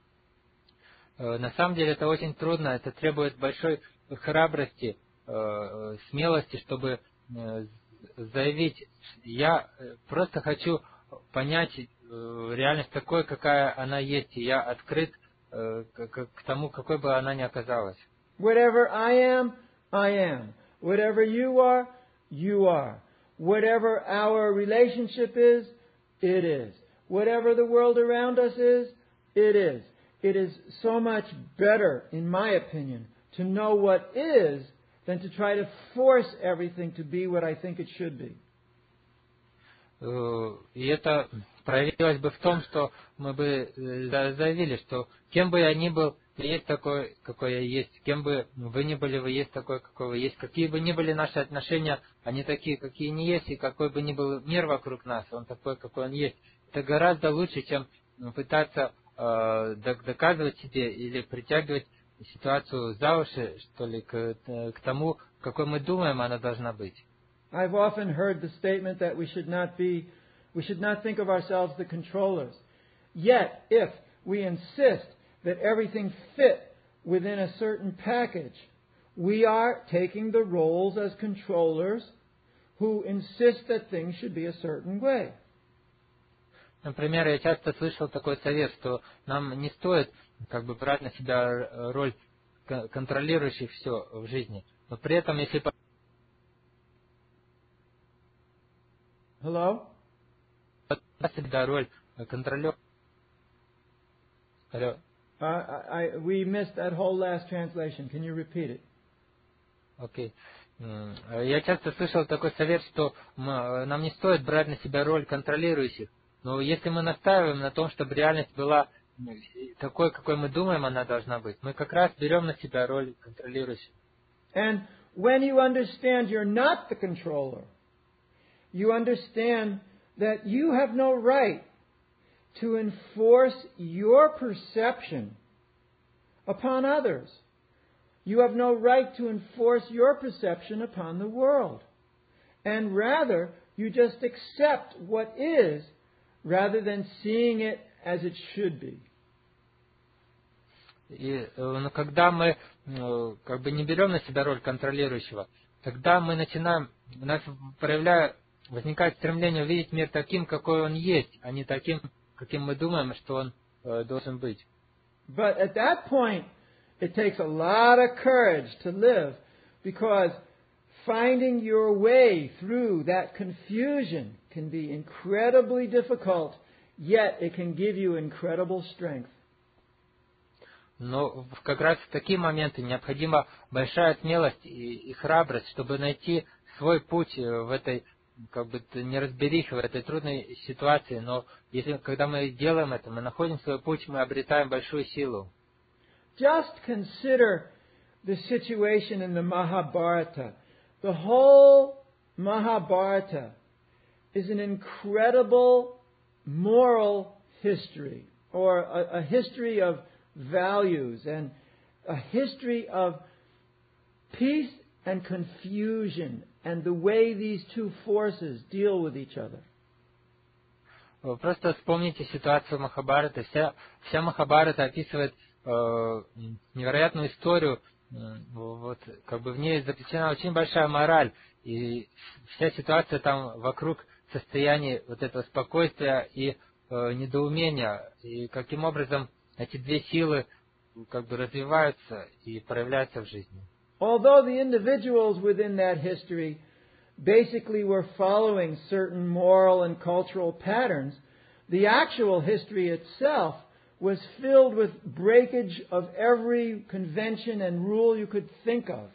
На самом деле это очень трудно, это требует большой храбрости, смелости, чтобы заявить, я просто хочу понять реальность такой, какая она есть, и я открыт к тому, какой бы она ни оказалась. Whatever I am, I am. Whatever you are, you are. Whatever our relationship is, it is. Whatever the world around us is, it is. It is so much better, in my opinion, to know what is than to try to force everything to be what I think it should be. И это проявилось бы в том, что мы бы заявили, что кем бы я ни был, ты есть такой, какой я есть. Кем бы вы ни были, вы есть такой, какой вы есть. Какие бы ни были наши отношения, они такие, какие не есть. И какой бы ни был мир вокруг нас, он такой, какой он есть. Это гораздо лучше, чем пытаться э, доказывать себе или притягивать ситуацию за уши, что ли, к, к тому, какой мы думаем, она должна быть. I've often heard the statement that we should not be, we should not think of ourselves the controllers. Yet, if we insist that everything fit within a certain package, we are taking the roles as controllers who insist that things should be a certain way. Например, я часто слышал такой совет, что нам не стоит как бы брать на себя роль контролирующих все в жизни. Но при этом, если Hello? себя роль контролера. Алло. Uh, I, we missed that whole last translation. Can you repeat it? Окей. Okay. Я часто слышал такой совет, что мы, нам не стоит брать на себя роль контролирующих. Но если мы настаиваем на том, чтобы реальность была такой, какой мы думаем, она должна быть, мы как раз берем на себя роль контролирующих. And when you understand you're not the controller, you understand that you have no right to enforce your perception upon others. You have no right to enforce your perception upon the world. And rather, you just accept what is, rather than seeing it as it should be. И ну, когда мы как бы не берем на себя роль контролирующего, тогда мы начинаем, у нас проявляя, возникает стремление увидеть мир таким, какой он есть, а не таким, каким мы думаем, что он э, должен быть. But at that point, it takes a lot of courage to live, because finding your way through that confusion can be incredibly difficult, yet it can give you incredible strength. Но как раз в такие моменты необходима большая смелость и, и храбрость, чтобы найти свой путь в этой как бы неразберихи в этой трудной ситуации, но если, когда мы делаем это, мы находим свой путь, мы обретаем большую силу. Just consider the situation in the Mahabharata. The whole Mahabharata is an incredible moral history, or a, a history of values, and a history of peace and confusion, and the way these two forces deal with each other. Вы просто вспомните ситуацию Махабхараты. Вся, вся Махабхарата описывает э, невероятную историю. Вот, как бы в ней заключена очень большая мораль. И вся ситуация там вокруг состояния вот этого спокойствия и э, недоумения. И каким образом эти две силы как бы развиваются и проявляются в жизни. Although the individuals within that history basically were following certain moral and cultural patterns, the actual history itself was filled with breakage of every convention and rule you could think of.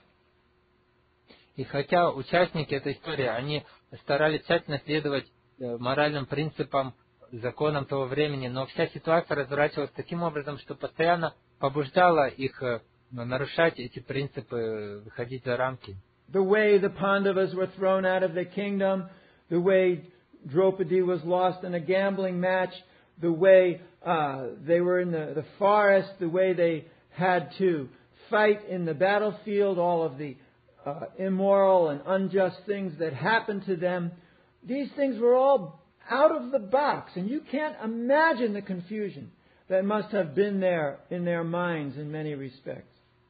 И хотя участники этой истории, они старались тщательно следовать моральным принципам, законам того времени, но вся ситуация разворачивалась таким образом, что постоянно побуждала их нарушать эти принципы, выходить за рамки. The way the Pandavas were thrown out of the kingdom, the way Draupadi was lost in a gambling match, the way uh, they were in the, the forest, the way they had to fight in the battlefield, all of the uh, immoral and unjust things that happened to them. These things were all out of the box, and you can't imagine the confusion that must have been there in their minds in many respects.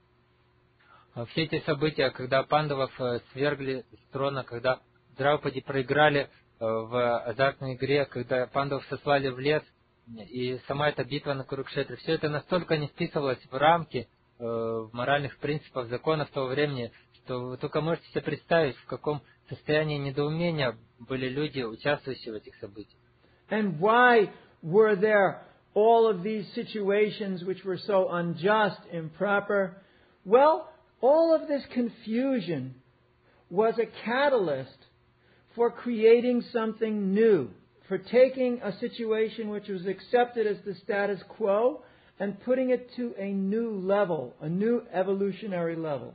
Все эти события, когда пандавов свергли с трона, когда Драупади проиграли в азартной игре, когда пандавов сослали в лес, и сама эта битва на Курукшетре, все это настолько не вписывалось в рамки в моральных принципов, законов того времени, что вы только можете себе представить, в каком состоянии недоумения были люди, участвующие в этих событиях. And why were there all of these situations which were so unjust, improper? Well, all of this confusion was a catalyst for creating something new, for taking a situation which was accepted as the status quo and putting it to a new level, a new evolutionary level.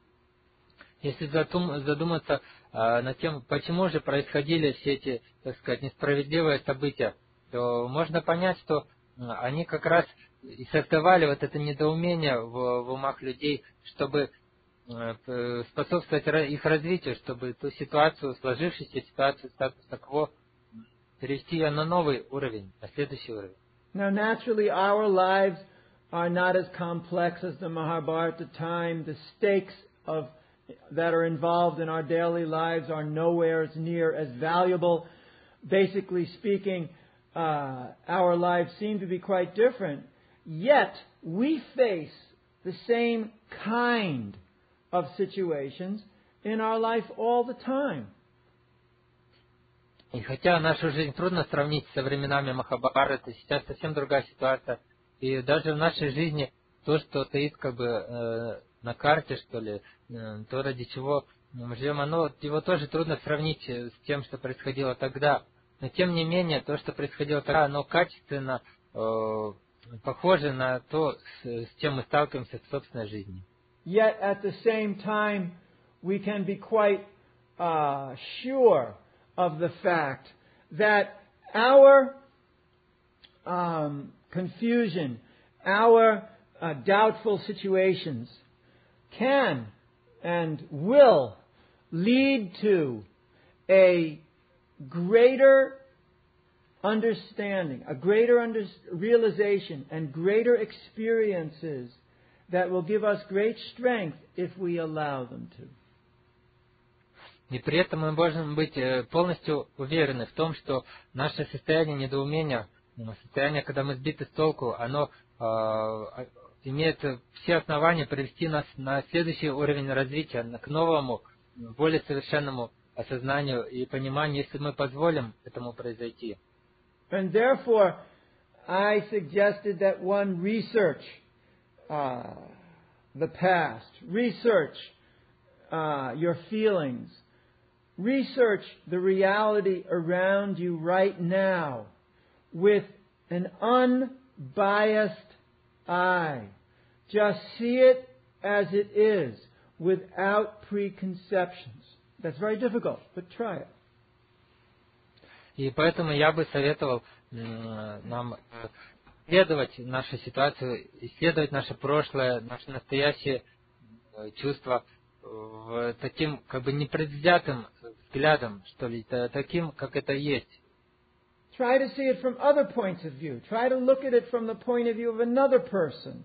Если задуматься э, над тем, почему же происходили все эти, так сказать, несправедливые события, то можно понять, что они как раз и создавали вот это недоумение в, в умах людей, чтобы э, способствовать их развитию, чтобы ту ситуацию, сложившуюся ситуацию статус-кво, перевести ее на новый уровень, на следующий уровень. Now, naturally, our lives are not as complex as the Mahabharata time. The stakes of that are involved in our daily lives are nowhere near as valuable. Basically speaking, uh, our lives seem to be quite different. Yet, we face the same kind of situations in our life all the time. И хотя нашу жизнь трудно сравнить со временами Махабхараты, сейчас совсем другая ситуация. И даже в нашей жизни то, что стоит как бы э, на карте, что ли, э, то, ради чего мы живем, оно, его тоже трудно сравнить с тем, что происходило тогда. Но тем не менее, то, что происходило тогда, оно качественно э, похоже на то, с, с чем мы сталкиваемся в собственной жизни. Yet at the same time, we can be quite uh, sure of the fact that our um, confusion, our uh, doubtful situations can and will lead to a greater understanding, a greater under- realization, and greater experiences that will give us great strength if we allow them to. И при этом мы можем быть полностью уверены в том, что наше состояние недоумения, состояние, когда мы сбиты с толку, оно э, имеет все основания привести нас на следующий уровень развития, к новому, более совершенному осознанию и пониманию, если мы позволим этому произойти. And therefore, I suggested that one research uh, the past, research uh, your feelings, Research the reality around you right now with an unbiased eye. Just see it as it is, without preconceptions. That's very difficult, but try it. И поэтому я бы советовал нам исследовать нашу ситуацию, исследовать наше прошлое, наше настоящее чувство таким как бы непредвзятым взглядом, что ли, таким, как это есть. Try to see it from other points of view. Try to look at it from the point of view of another person.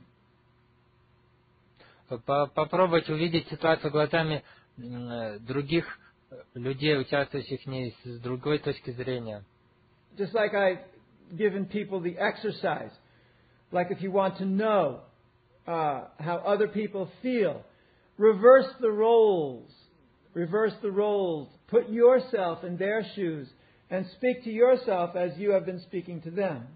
Попробовать увидеть ситуацию глазами других людей, участвующих в ней, с другой точки зрения. Just like I've given people the exercise, like if you want to know uh, how other people feel, reverse the roles, reverse the roles, put yourself in their shoes, and speak to yourself as you have been speaking to them.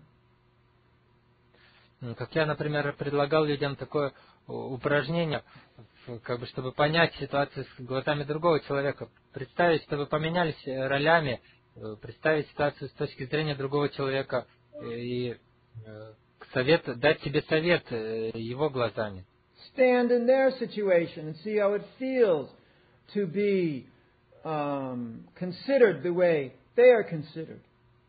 Как я, например, предлагал людям такое упражнение, как бы, чтобы понять ситуацию с глазами другого человека, представить, чтобы поменялись ролями, представить ситуацию с точки зрения другого человека и совет, дать себе совет его глазами. Stand in their situation and see how it feels to be um, considered the way they are considered.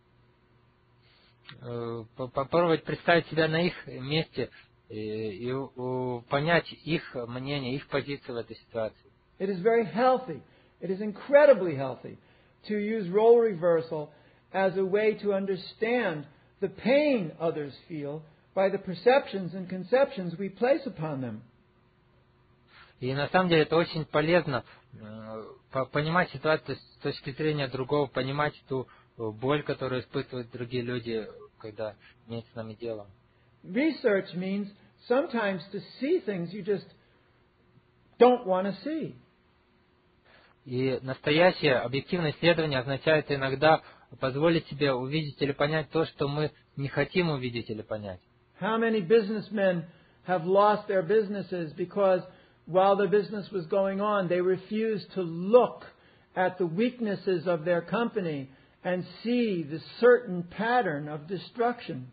Попробовать представить себя на их месте и, и понять их мнение, их позицию в этой ситуации. It is very healthy. It is incredibly healthy to use role reversal as a way to understand the pain others feel by the perceptions and conceptions we place upon them. И на самом деле это очень полезно понимать ситуацию с точки зрения другого, понимать ту боль, которую испытывают другие люди, когда имеют с нами дело. Research means sometimes to see things you just don't want to see. И настоящее объективное исследование означает иногда позволить себе увидеть или понять то, что мы не хотим увидеть или понять. How many businessmen have lost their businesses because while their business was going on, they refused to look at the weaknesses of their company and see the certain pattern of destruction.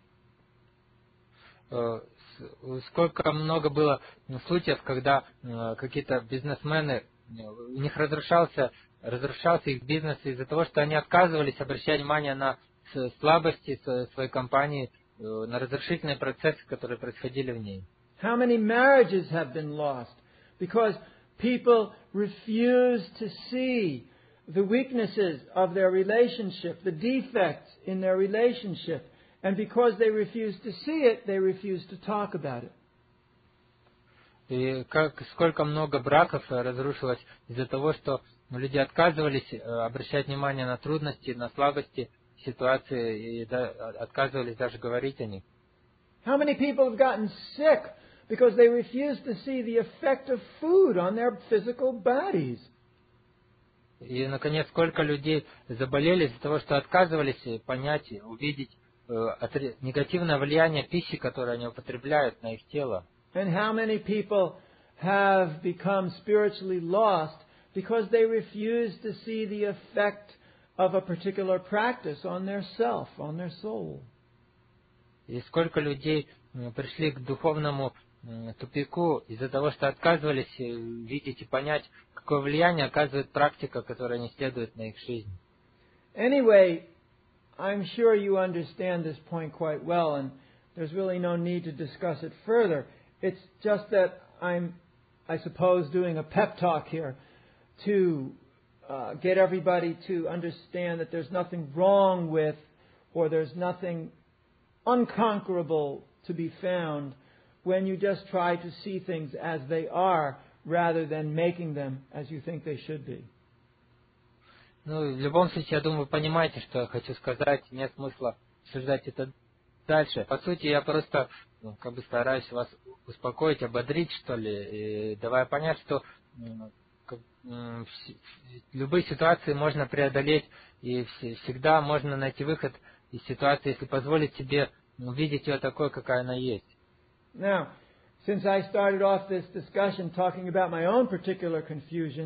Сколько много было случаев, когда какие-то бизнесмены, у них разрушался, разрушался их бизнес из-за того, что они отказывались обращать внимание на слабости своей компании, на разрушительные процессы, которые происходили в ней. How many marriages have been lost because people refuse to see the weaknesses of their relationship, the defects in their relationship, and because they refuse to see it, they refuse to talk about it. И как, сколько много браков разрушилось из-за того, что люди отказывались обращать внимание на трудности, на слабости ситуации и да, отказывались даже говорить о них. How many people have gotten sick because they refuse to see the effect of food on their physical bodies? И, наконец, сколько людей заболели из-за того, что отказывались понять, увидеть э, негативное влияние пищи, которую они употребляют на их тело. And how many people have become spiritually lost because they refuse to see the effect of a particular practice on their self, on their soul. И сколько людей пришли к духовному тупику из-за того, что отказывались видеть и понять, какое влияние оказывает практика, которая не следует на их жизнь. Anyway, I'm sure you understand this point quite well, and there's really no need to discuss it further. It's just that I'm, I suppose, doing a pep talk here to uh, get everybody to understand that there's nothing wrong with, or there's nothing unconquerable to be found when you just try to see things as they are, rather than making them as you think they should be. Ну, в любом случае, я думаю, вы понимаете, что я хочу сказать. Нет смысла обсуждать это дальше. По сути, я просто ну, как бы стараюсь вас успокоить, ободрить, что ли, и давая понять, что ну, как, м, любые ситуации можно преодолеть, и всегда можно найти выход из ситуации, если позволить себе увидеть ее такой, какая она есть. Now, since I started off this discussion talking about my own particular confusion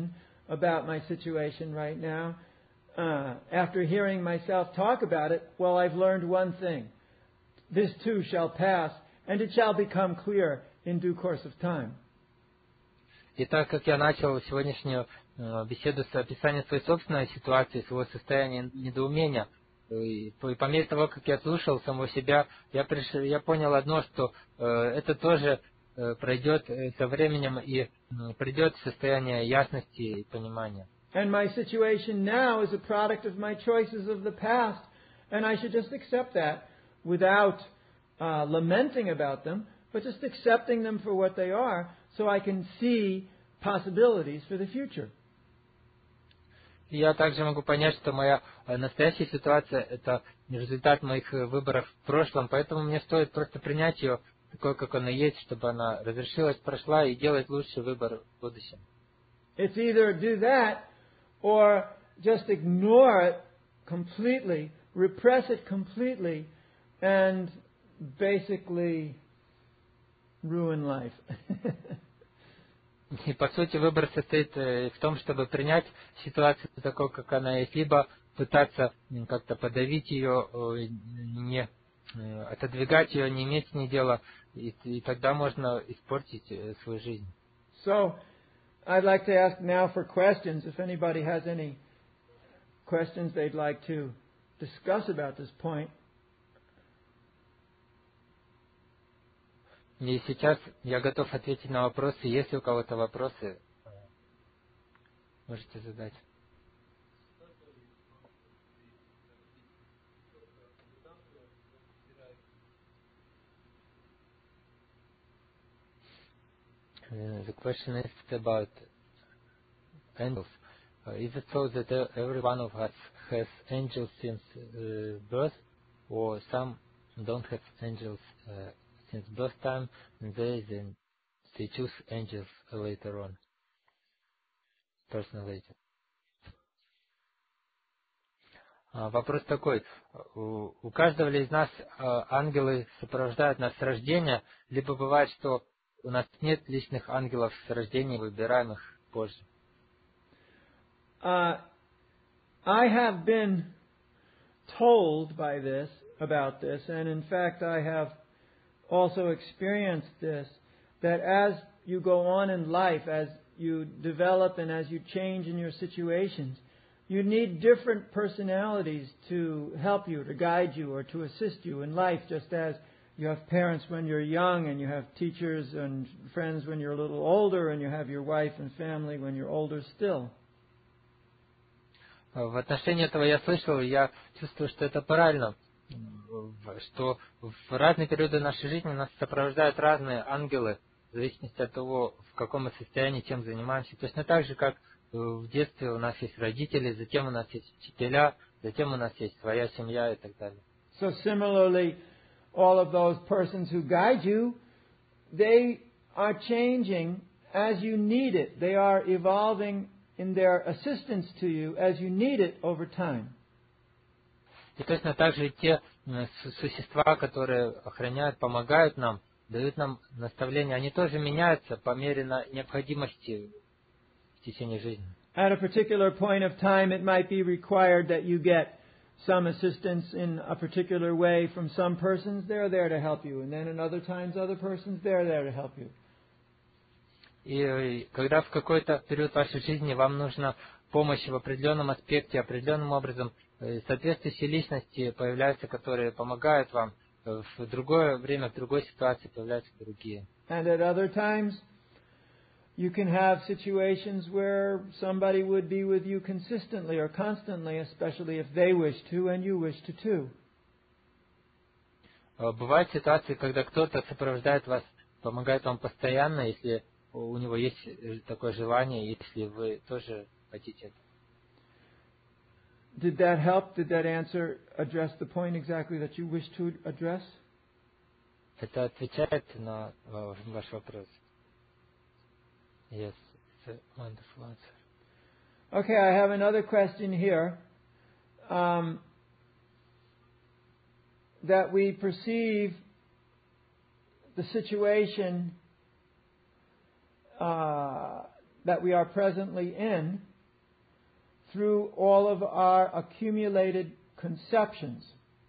about my situation right now, uh, after hearing myself talk about it, well, I've learned one thing. This too shall pass, and it shall become clear in due course of time. И так как я начал сегодняшнюю э, беседу с описанием своей собственной ситуации, своего состояния недоумения, и по, по мере того, как я слушал самого себя, я, приш... я понял одно, что э, это тоже э, пройдет э, со временем и э, придет в состояние ясности и понимания. And my situation now is a product of my choices of the past, and I should just accept that without uh, lamenting about them, but just accepting them for what they are, so I can see possibilities for the future. И я также могу понять, что моя настоящая ситуация – это результат моих выборов в прошлом, поэтому мне стоит просто принять ее такой, как она есть, чтобы она разрешилась, прошла и делать лучший выбор в будущем. It's either do that or just ignore it completely, repress it completely, and basically ruin life. И по сути выбор состоит в том, чтобы принять ситуацию такой, как она есть, либо пытаться как-то подавить ее, не отодвигать ее, не иметь с ней дела, и, и тогда можно испортить свою жизнь. So, I'd like to ask now for questions. If anybody has any questions they'd like to discuss about this point. И сейчас я готов ответить на вопросы. Если у кого-то вопросы, можете задать. Uh, the question is about angels. Uh, is it so that uh, every one of us has angels since uh, birth, or some don't have angels uh, since birth time, and they then they choose angels later on, personal later? Uh, вопрос такой: у, у каждого ли из нас uh, ангелы сопровождают нас с рождения, либо бывает, что у нас нет личных ангелов с рождения, выбираемых позже? Uh, I have been told by this, about this, and in fact I have also experienced this, that as you go on in life, as you develop and as you change in your situations, you need different personalities to help you, to guide you, or to assist you in life, just as you have parents when you're young, and you have teachers and friends when you're a little older, and you have your wife and family when you're older still. В отношении этого я слышал, и я чувствую, что это правильно, что в разные периоды нашей жизни нас сопровождают разные ангелы, в зависимости от того, в каком мы состоянии, чем занимаемся. Точно так же, как в детстве у нас есть родители, затем у нас есть учителя, затем у нас есть своя семья и так далее. So similarly, all of those persons who guide you, they are changing as you need it. They are evolving in their assistance to you as you need it over time. И точно так же те существа, которые охраняют, помогают нам, дают нам наставления, они тоже меняются по мере необходимости в течение жизни. At a particular point of time, it might be required that you get some assistance in a particular way from some persons. They're there to help you. And then in other times, other persons, they're there to help you. И когда в какой-то период вашей жизни вам нужна помощь в определенном аспекте, определенным образом, соответствующие личности появляются, которые помогают вам, в другое время, в другой ситуации появляются другие. And at other times, you can have situations where somebody would be with you consistently or constantly, especially if they wish to and you wish to too. Бывают ситуации, когда кто-то сопровождает вас, помогает вам постоянно, если у него есть такое желание, если вы тоже хотите это. Did that help? Did that answer address the point exactly that you wish to address? Это отвечает на ваш вопрос. Yes, it's a wonderful answer. Okay, I have another question here. Um, that we perceive the situation uh, that we are presently in through all of our accumulated conceptions.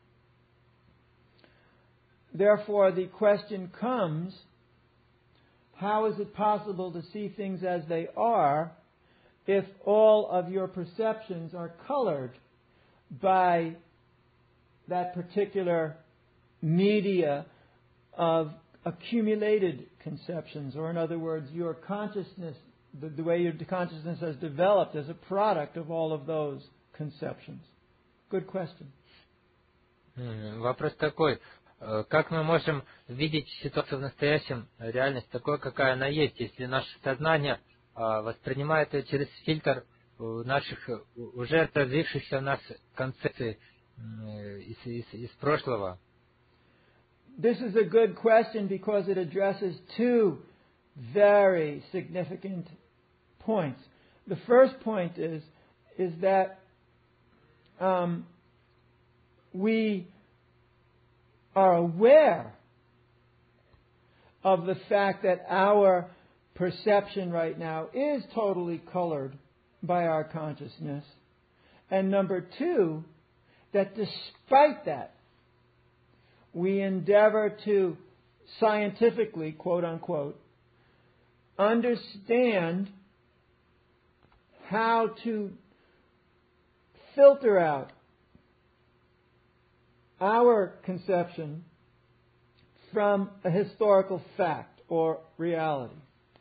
Therefore, the question comes, how is it possible to see things as they are if all of your perceptions are colored by that particular media of accumulated conceptions? Or in other words, your consciousness, the, the way your consciousness has developed as a product of all of those conceptions. Good question. Вопрос такой. Как мы можем видеть ситуацию в настоящем, реальность такой, какая она есть, если наше сознание воспринимает ее через фильтр наших уже развившихся у нас концепций из, из, из прошлого? This is a good question because it addresses two very significant points. The first point is is that um, we are aware of the fact that our perception right now is totally colored by our consciousness. And number two, that despite that, we endeavor to scientifically, quote unquote, understand how to filter out our conception from a historical fact or reality.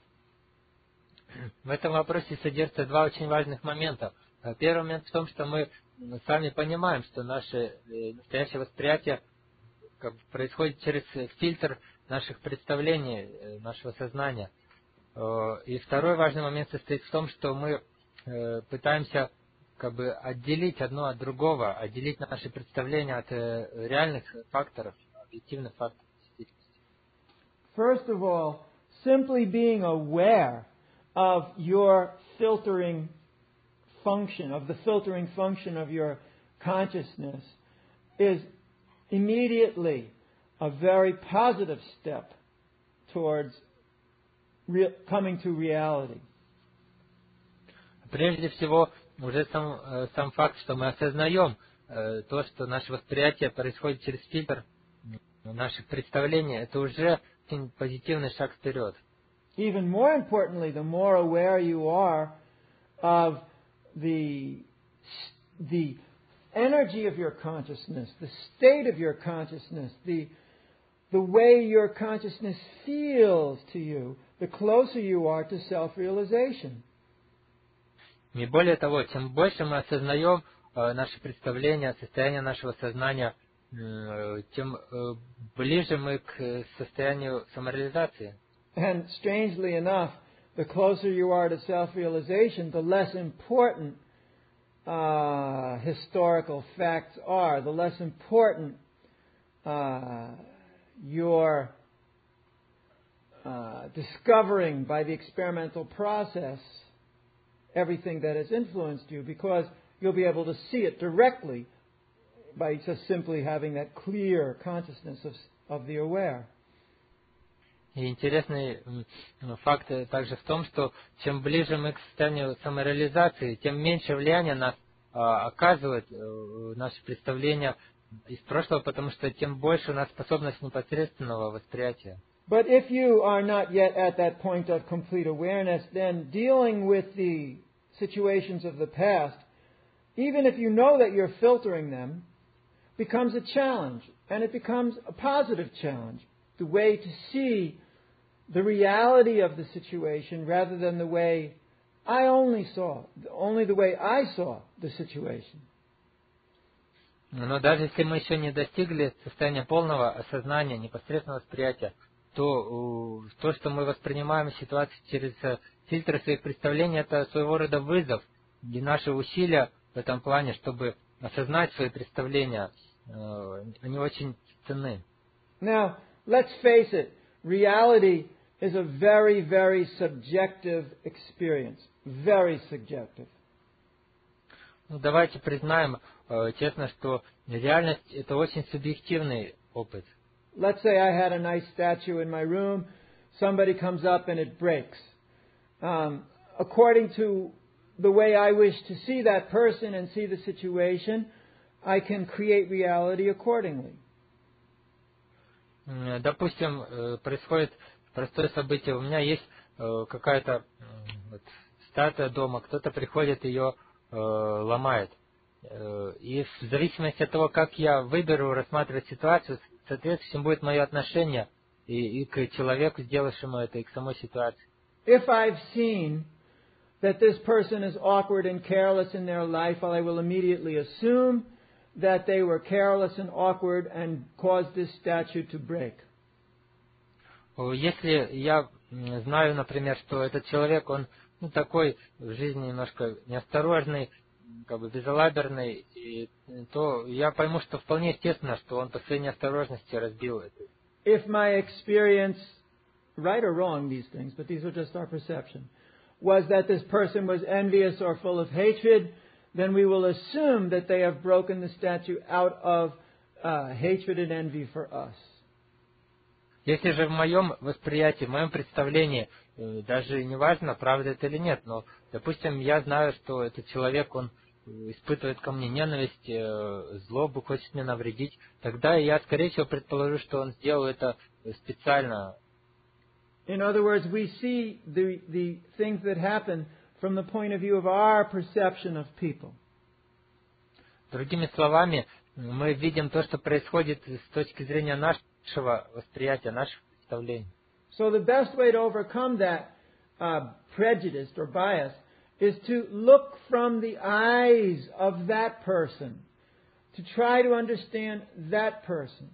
В этом вопросе содержатся два очень важных момента. Первый момент в том, что мы сами понимаем, что наше настоящее восприятие как бы происходит через фильтр наших представлений, нашего сознания. И второй важный момент состоит в том, что мы пытаемся как бы отделить одно от другого, отделить наши представления от реальных факторов, объективных факторов действительности. First of all, simply being aware of your filtering function, of the filtering function of your consciousness, is immediately a very positive step towards re- coming to reality. Прежде всего, уже сам, сам факт, что мы осознаем э, то, что наше восприятие происходит через фильтр наших представлений, это уже очень позитивный шаг вперед. Even more importantly, the more aware you are of the the energy of your consciousness, the state of your consciousness, the the way your consciousness feels to you, the closer you are to self-realization. И более того, чем больше мы осознаем э, наши представления, состояние нашего сознания, э, тем э, ближе мы к состоянию самореализации. And strangely enough, the closer you are to self-realization, the less important uh, historical facts are, the less important uh, your uh, discovering by the experimental process everything that has influenced you, because you'll be able to see it directly by just simply having that clear consciousness of, of the aware. И интересный факт также в том, что чем ближе мы к состоянию самореализации, тем меньше влияния нас а, оказывает а, наши представления из прошлого, потому что тем больше у нас способность непосредственного восприятия. But if you are not yet at that point of complete awareness, then dealing with the situations of the past, even if you know that you're filtering them, becomes a challenge. And it becomes a positive challenge. The way to see the reality of the situation rather than the way I only saw, only the way I saw the situation. Но даже если мы еще не достигли состояния полного осознания, непосредственного восприятия, то то, что мы воспринимаем ситуацию через фильтры своих представлений, это своего рода вызов. И наши усилия в этом плане, чтобы осознать свои представления, они очень ценны. Now, let's face it, reality is a very, very subjective experience. Very subjective. Ну, давайте признаем честно, что реальность – это очень субъективный опыт. Let's say I had a nice statue in my room. Somebody comes up and it breaks. Um, according to the way I wish to see that person and see the situation, I can create reality accordingly. Допустим, происходит простое событие. У меня есть какая-то вот, статуя дома, кто-то приходит, ее ломает. И в зависимости от того, как я выберу рассматривать ситуацию, соответственно, будет мое отношение и, и к человеку, сделавшему это, и к самой ситуации. If I've seen that this person is awkward and careless in their life, I will immediately assume that they were careless and awkward and caused this statue to break. Если я знаю, например, что этот человек, он ну, такой в жизни немножко неосторожный, как бы безалаберный, и, то я пойму, что вполне естественно, что он по своей неосторожности разбил это. If my experience, right or wrong these things, but these are just our perception, was that this person was envious or full of hatred, then we will assume that they have broken the statue out of uh, hatred and envy for us. Если же в моем восприятии, в моем представлении, даже не важно, правда это или нет, но, допустим, я знаю, что этот человек, он испытывает ко мне ненависть, злобу, хочет мне навредить, тогда я, скорее всего, предположу, что он сделал это специально. In other words, we see the, the things that happen from the point of view of our perception of people. Другими словами, мы видим то, что происходит с точки зрения нашего восприятия, наших представлений. So the best way to overcome that uh, prejudice or bias is to look from the eyes of that person, to try to understand that person.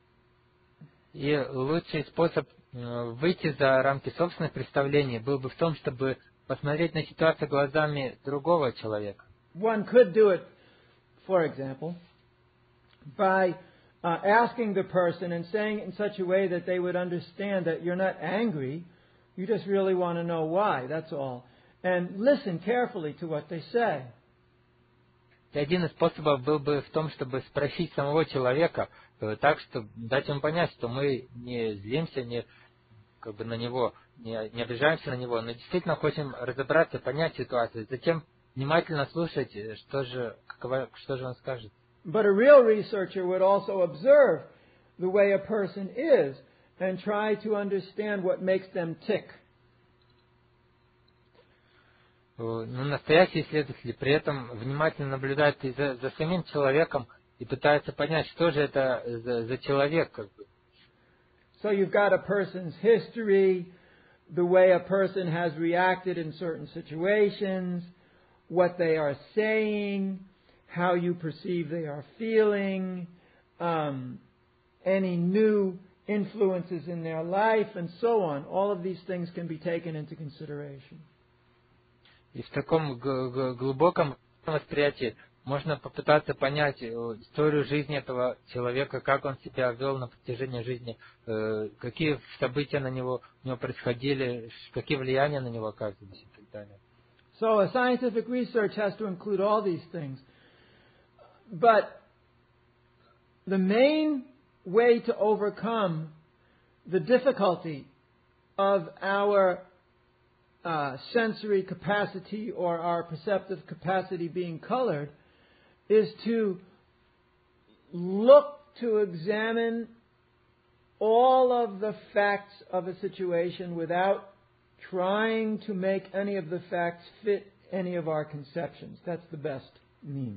И лучший способ выйти за рамки собственных представлений был бы в том, чтобы посмотреть на ситуацию глазами другого человека. One could do it, for example, by uh, asking the person and saying it in such a way that they would understand that you're not angry, you just really want to know why, that's all. And listen carefully to what they say. И один из способов был бы в том, чтобы спросить самого человека, так, чтобы дать ему понять, что мы не злимся, не, как бы на него, не, не обижаемся на него, но действительно хотим разобраться, понять ситуацию, затем внимательно слушать, что же, какова, что же он скажет. But a real researcher would also observe the way a person is and try to understand what makes them tick. Но настоящий исследователь при этом внимательно наблюдает и за, за самим человеком и пытается понять, что же это за, за человек. Как бы. So you've got a person's history, the way a person has reacted in certain situations, what they are saying, how you perceive they are feeling, um, any new influences in their life, and so on. All of these things can be taken into consideration. И в таком глубоком восприятии можно попытаться понять историю жизни этого человека, как он себя вел на протяжении жизни, какие события на него, у него происходили, какие влияния на него оказывались и так далее. So a scientific research has to include all these things. But the main way to overcome the difficulty of our uh, sensory capacity or our perceptive capacity being colored is to look to examine all of the facts of a situation without trying to make any of the facts fit any of our conceptions. That's the best means.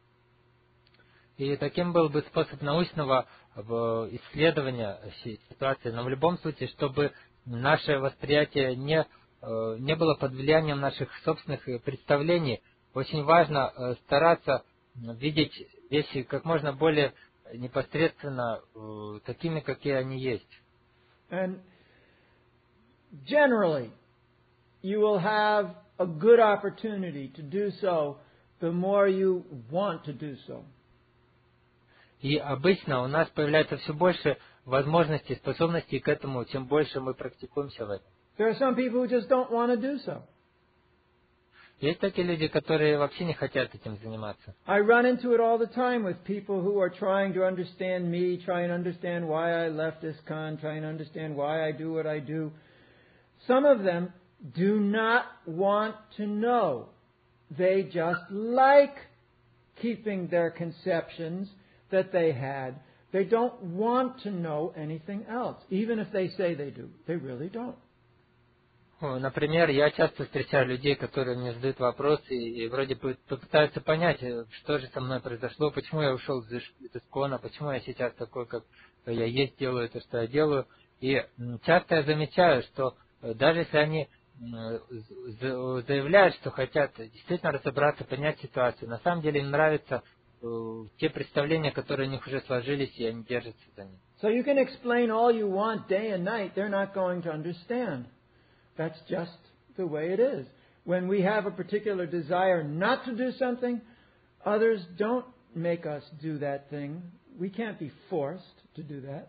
И таким был бы способ научного исследования ситуации. Но в любом случае, чтобы наше восприятие не, не было под влиянием наших собственных представлений, очень важно стараться видеть вещи как можно более непосредственно такими, какие они есть. And generally, you will have a good opportunity to do so the more you want to do so. И обычно у нас появляется все больше возможностей, способностей к этому, чем больше мы практикуемся в этом. There are some people who just don't want to do so. Есть такие люди, которые вообще не хотят этим заниматься. I run into it all the time with people who are trying to understand me, trying to understand why I left ISKCON, trying to understand why I do what I do. Some of them do not want to know they just like keeping their conceptions that they had. They don't want to know anything else, even if they say they do. They really don't. Например, я часто встречаю людей, которые мне задают вопросы и вроде бы попытаются понять, что же со мной произошло, почему я ушел из Искона, почему я сейчас такой, как я есть, делаю то, что я делаю. И часто я замечаю, что даже если они заявляют, что хотят действительно разобраться, понять ситуацию, на самом деле им нравятся те представления, которые у них уже сложились, и они держатся за них. So you can explain all you want day and night, they're not going to understand. That's just the way it is. When we have a particular desire not to do something, others don't make us do that thing. We can't be forced to do that.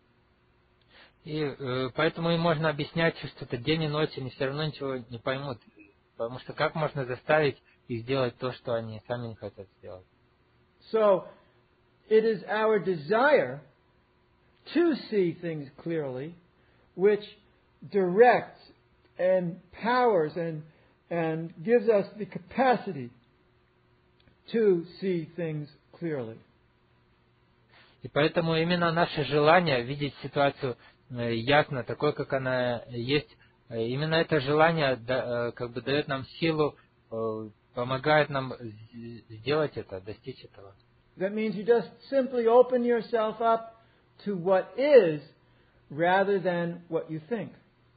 И э, поэтому им можно объяснять что-то день и ночь, они все равно ничего не поймут. Потому что как можно заставить их сделать то, что они сами не хотят сделать? So, it is our desire to see things clearly, which directs and powers and, and gives us the capacity to see things clearly. И поэтому именно наше желание видеть ситуацию ясно, такой, как она есть, именно это желание как бы дает нам силу, помогает нам сделать это, достичь этого. That means you just simply open yourself up to what is rather than what you think.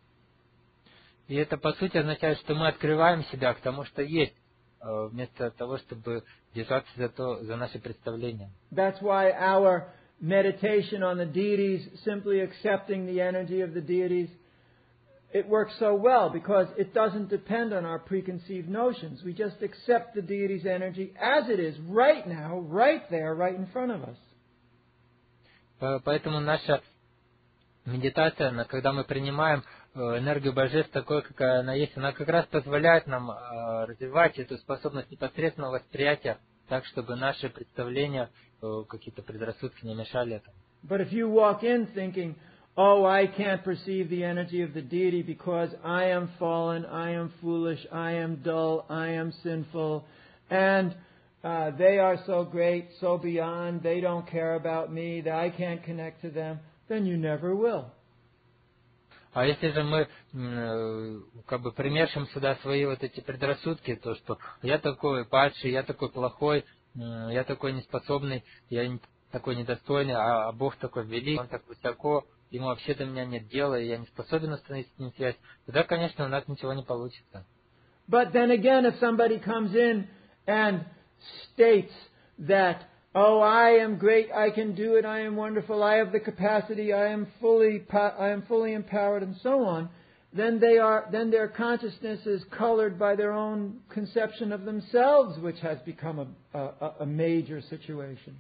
И это, по сути, означает, что мы открываем себя к тому, что есть, вместо того, чтобы держаться за, то, за наши представления. That's why our meditation on the deities, simply accepting the energy of the deities, it works so well because it doesn't depend on our preconceived notions. We just accept the deity's energy as it is, right now, right there, right in front of us. Поэтому наша медитация, когда мы принимаем энергию божеств такой, какая она есть, она как раз позволяет нам развивать эту способность непосредственного восприятия, так, чтобы наши представления, какие-то предрассудки не мешали этому. But if you walk in thinking, oh, I can't perceive the energy of the deity because I am fallen, I am foolish, I am dull, I am sinful, and uh, they are so great, so beyond, they don't care about me, that I can't connect to them, then you never will. А если же мы как бы примешиваем сюда свои вот эти предрассудки, то что я такой падший, я такой плохой, я такой неспособный, я такой недостойный, а Бог такой велик, Он так высоко, ему вообще до меня нет дела, и я не способен установить с ним связь, тогда, конечно, у нас ничего не получится. But then again, if somebody comes in and states that, oh, I am great, I can do it, I am wonderful, I have the capacity, I am fully, I am fully empowered, and so on, then they are, then their consciousness is colored by their own conception of themselves, which has become a, a, a major situation.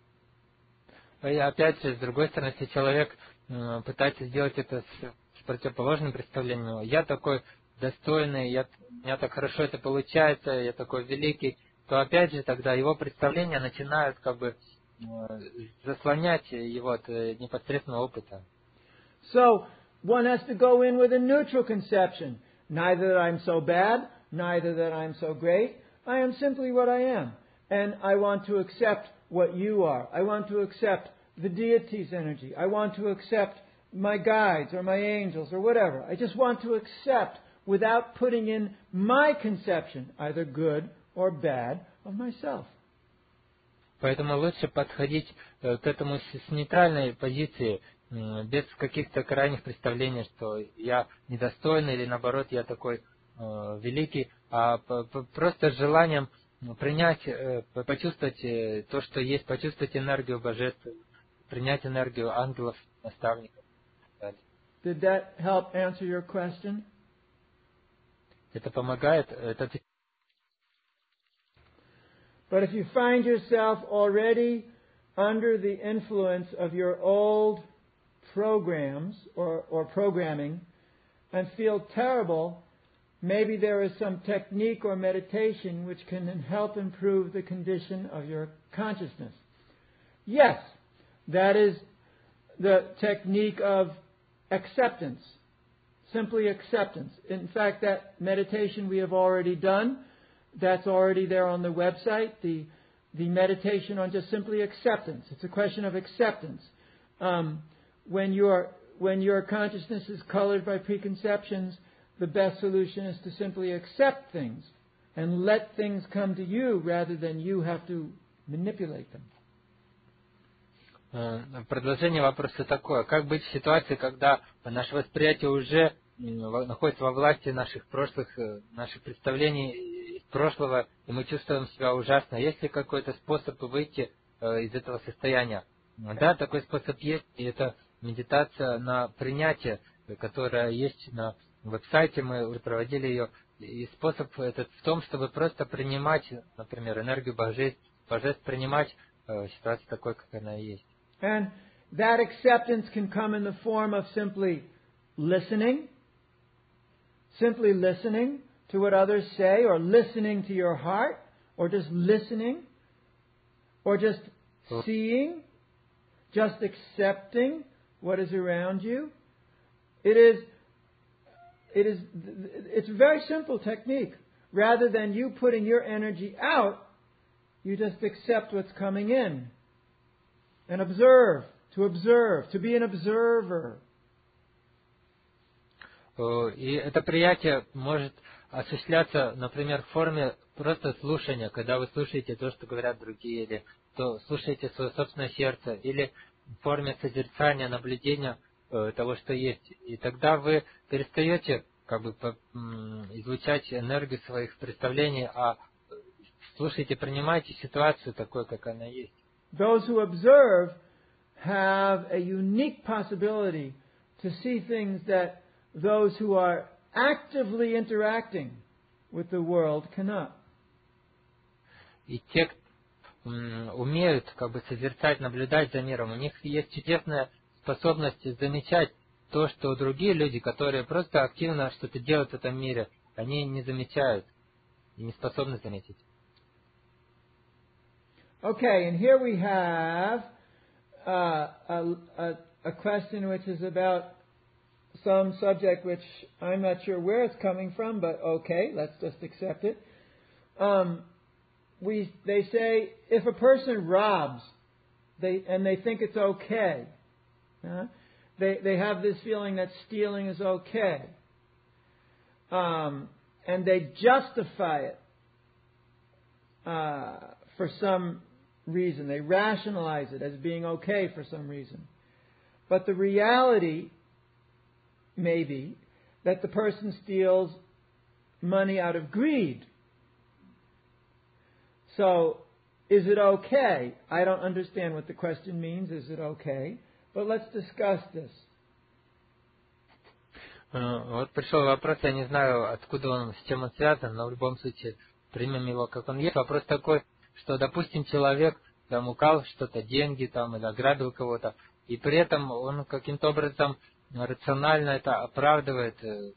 И опять же, с другой стороны, если человек пытается сделать это с противоположным представлением, я такой достойный, я, у меня так хорошо это получается, я такой великий, то опять же тогда его представления начинают как бы заслонять его от непосредственного опыта. So, one has to go in with a neutral conception. Neither that I'm so bad, neither that I'm so great. I am simply what I am. And I want to accept what you are. I want to accept the deity's energy. I want to accept my guides or my angels or whatever. I just want to accept without putting in my conception, either good or bad, of myself. Поэтому лучше подходить к этому с нейтральной позиции, без каких-то крайних представлений, что я недостойный или наоборот я такой э, великий, а просто с желанием принять, э, почувствовать то, что есть, почувствовать энергию божеств, принять энергию ангелов, наставников. Did that help answer your question? Это помогает. Это... But if you find yourself already under the influence of your old programs or, or programming and feel terrible, maybe there is some technique or meditation which can help improve the condition of your consciousness. Yes, that is the technique of acceptance, simply acceptance. In fact, that meditation we have already done, that's already there on the website. The the meditation on just simply acceptance. It's a question of acceptance. Um, when your when your consciousness is colored by preconceptions, the best solution is to simply accept things and let things come to you rather than you have to manipulate them. Продолжение вопроса такое. Как быть в ситуации, когда наше восприятие уже находится во власти наших прошлых, наших представлений из прошлого, и мы чувствуем себя ужасно? Есть ли какой-то способ выйти из этого состояния? Да, такой способ есть, и это медитация на принятие, которая есть на веб-сайте, мы уже проводили ее. И способ этот в том, чтобы просто принимать, например, энергию божеств, божеств принимать ситуацию такой, как она есть. And that acceptance can come in the form of simply listening, simply listening to what others say, or listening to your heart, or just listening, or just seeing, just accepting what is around you. It is, it is, it's a very simple technique. Rather than you putting your energy out, you just accept what's coming in. And observe, to observe, to be an observer. И это приятие может осуществляться, например, в форме просто слушания, когда вы слушаете то, что говорят другие, или то слушаете свое собственное сердце, или в форме созерцания, наблюдения э, того, что есть. И тогда вы перестаете как бы излучать энергию своих представлений, а слушаете, принимаете ситуацию такой, как она есть. Those who observe have a unique possibility to see things that those who are actively interacting with the world cannot. И те, кто умеют как бы созерцать, наблюдать за миром, у них есть чудесная способность замечать то, что другие люди, которые просто активно что-то делают в этом мире, они не замечают и не способны заметить. Okay, and here we have uh, a, a, a question which is about some subject which I'm not sure where it's coming from, but okay, let's just accept it. Um, we they say if a person robs, they and they think it's okay, uh, they they have this feeling that stealing is okay, um, and they justify it uh, for some reason. They rationalize it as being okay for some reason. But the reality may be that the person steals money out of greed. So, is it okay? I don't understand what the question means. Is it okay? But let's discuss this. Вот пришел вопрос, я не знаю, откуда он, с чем он связан, но в любом случае примем его, как он есть. Вопрос такой, что, допустим, человек там украл что-то, деньги там, или ограбил кого-то, и при этом он каким-то образом рационально это оправдывает,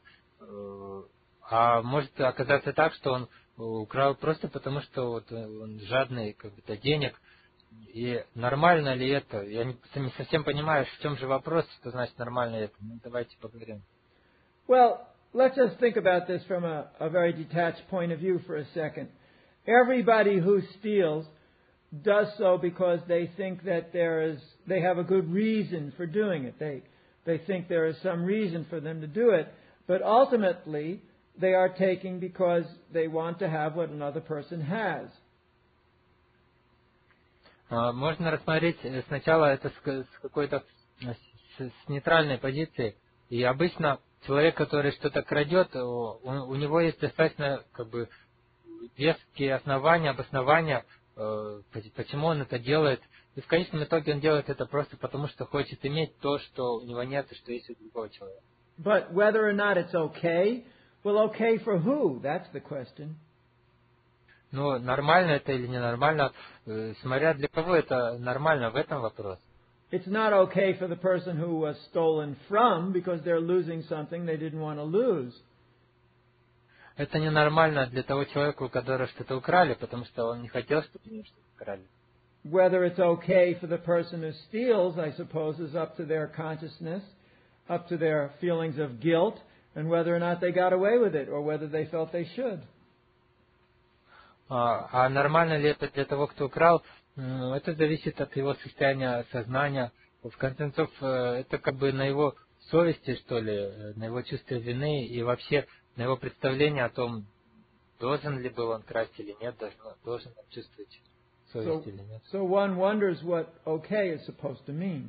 а может оказаться так, что он украл просто потому, что вот он жадный как-то денег, и нормально ли это? Я не, не совсем понимаю, в чем же вопрос, что значит нормально это. Ну, давайте поговорим. Well, let's just think about this from a, a very detached point of view for a second. Everybody who steals does so because they think that there is, they have a good reason for doing it. They, they think there is some reason for them to do it, but ultimately they are taking because they want to have what another person has. Можно рассмотреть сначала это с какой-то с нейтральной позиции. И обычно человек, который что-то крадет, у него есть достаточно как бы веские основания, обоснования, почему он это делает. И в конечном итоге он делает это просто потому, что хочет иметь то, что у него нет, и что есть у другого человека. But whether or not it's okay, well, okay for who? That's the question. Ну, нормально это или ненормально, смотря для кого это нормально, в этом вопрос. It's not okay for the person who was stolen from because they're losing something they didn't want to lose. Это ненормально для того человека, у которого что-то украли, потому что он не хотел, чтобы ему что-то украли. Whether it's okay for the person who steals, I suppose, is up to their consciousness, up to their feelings of guilt, and whether or not they got away with it, or whether they felt they should. А, а нормально ли это для того, кто украл? Это зависит от его состояния сознания. В конце концов, это как бы на его совести, что ли, на его чувство вины и вообще на его представление о том, должен ли был он красть или нет, должен, должен он чувствовать совесть So, или нет. so one wonders what okay is supposed to mean.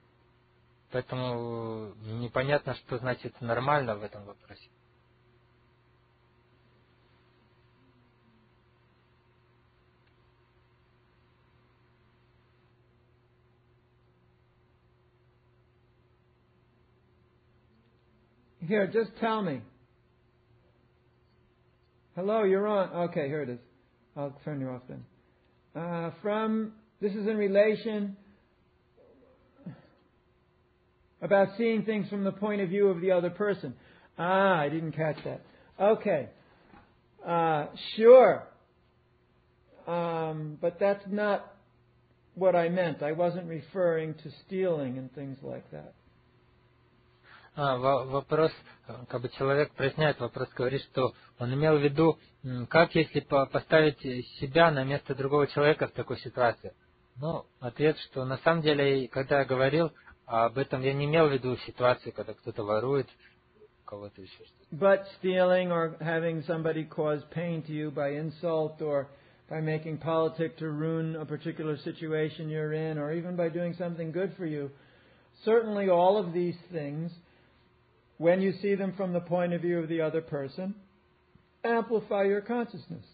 Поэтому непонятно, что значит нормально в этом вопросе. Here, just tell me. Hello, you're on. Okay, here it is. I'll turn you off then. Uh, from, this is in relation about seeing things from the point of view of the other person. Ah, I didn't catch that. Okay. Uh, sure. Um, but that's not what I meant. I wasn't referring to stealing and things like that. А, вопрос, как бы человек проясняет вопрос, говорит, что он имел в виду, как если поставить себя на место другого человека в такой ситуации. Ну, ответ, что на самом деле, когда я говорил об этом, я не имел в виду ситуацию, когда кто-то ворует, кого-то еще что-то. But stealing or having somebody cause pain to you by insult or by making politic to ruin a particular situation you're in or even by doing something good for you, certainly all of these things, when you see them from the point of view of the other person, amplify your consciousness.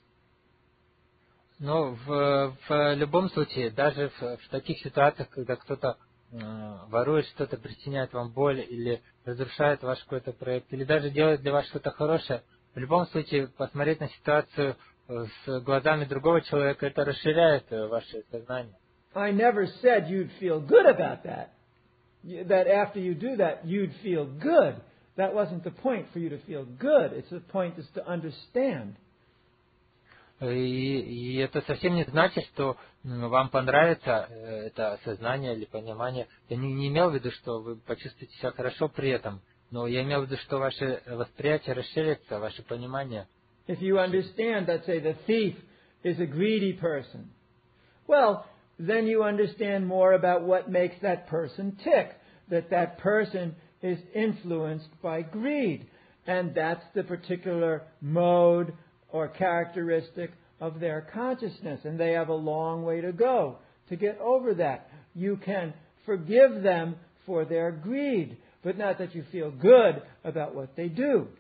Но в, в любом случае, даже в, в таких ситуациях, когда кто-то э, ворует что-то, причиняет вам боль или разрушает ваш какой-то проект, или даже делает для вас что-то хорошее, в любом случае посмотреть на ситуацию с глазами другого человека, это расширяет ваше сознание. I never said you'd feel good about that. That after you do that, you'd feel good. That wasn't the point for you to feel good. It's the point is to understand. И, и это совсем не значит, что вам понравится это сознание или понимание. Я не, не имел в виду, что вы почувствуете себя хорошо при этом, но я имел в виду, что ваше восприятие расширится, ваше понимание. If you understand that, say, the thief is a greedy person, well, then you understand more about what makes that person tick. That that person is influenced by greed. And that's the particular mode or characteristic of their consciousness. And they have a long way to go to get over that. You can forgive them for their greed, but not that you feel good about what they do.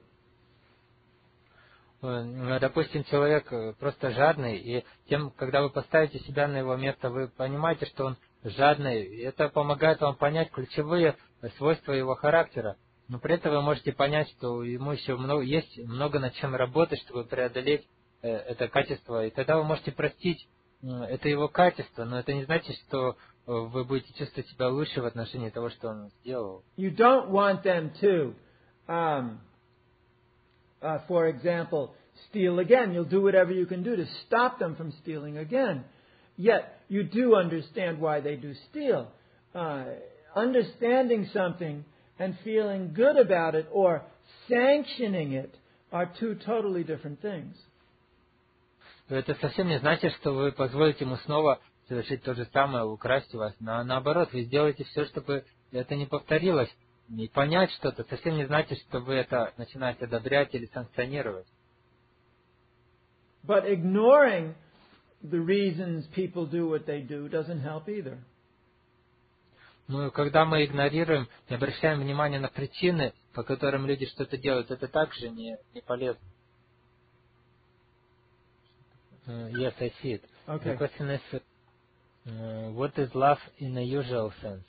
Допустим, человек просто жадный, и тем, когда вы поставите себя на его место, вы понимаете, что он жадный, и это помогает вам понять ключевые свойства его характера. Но при этом вы можете понять, что ему еще много, есть много над чем работать, чтобы преодолеть э, это качество. И тогда вы можете простить э, это его качество, но это не значит, что э, вы будете чувствовать себя лучше в отношении того, что он сделал. You don't want them to, um, uh, for example, steal again. You'll do whatever you can do to stop them from stealing again. Yet you do understand why they do steal. Uh, understanding something and feeling good about it or sanctioning it are two totally different things. Это совсем не значит, что вы позволите ему снова совершить то же самое, украсть у вас. На, наоборот, вы сделаете все, чтобы это не повторилось. И понять что-то совсем не значит, что вы это начинаете одобрять или санкционировать. But ignoring the reasons people do what they do doesn't help either. Ну, когда мы игнорируем, не обращаем внимания на причины, по которым люди что-то делают, это также не, не полезно. Uh, yes, I see it. Okay. The question is, uh, what is love in a usual sense?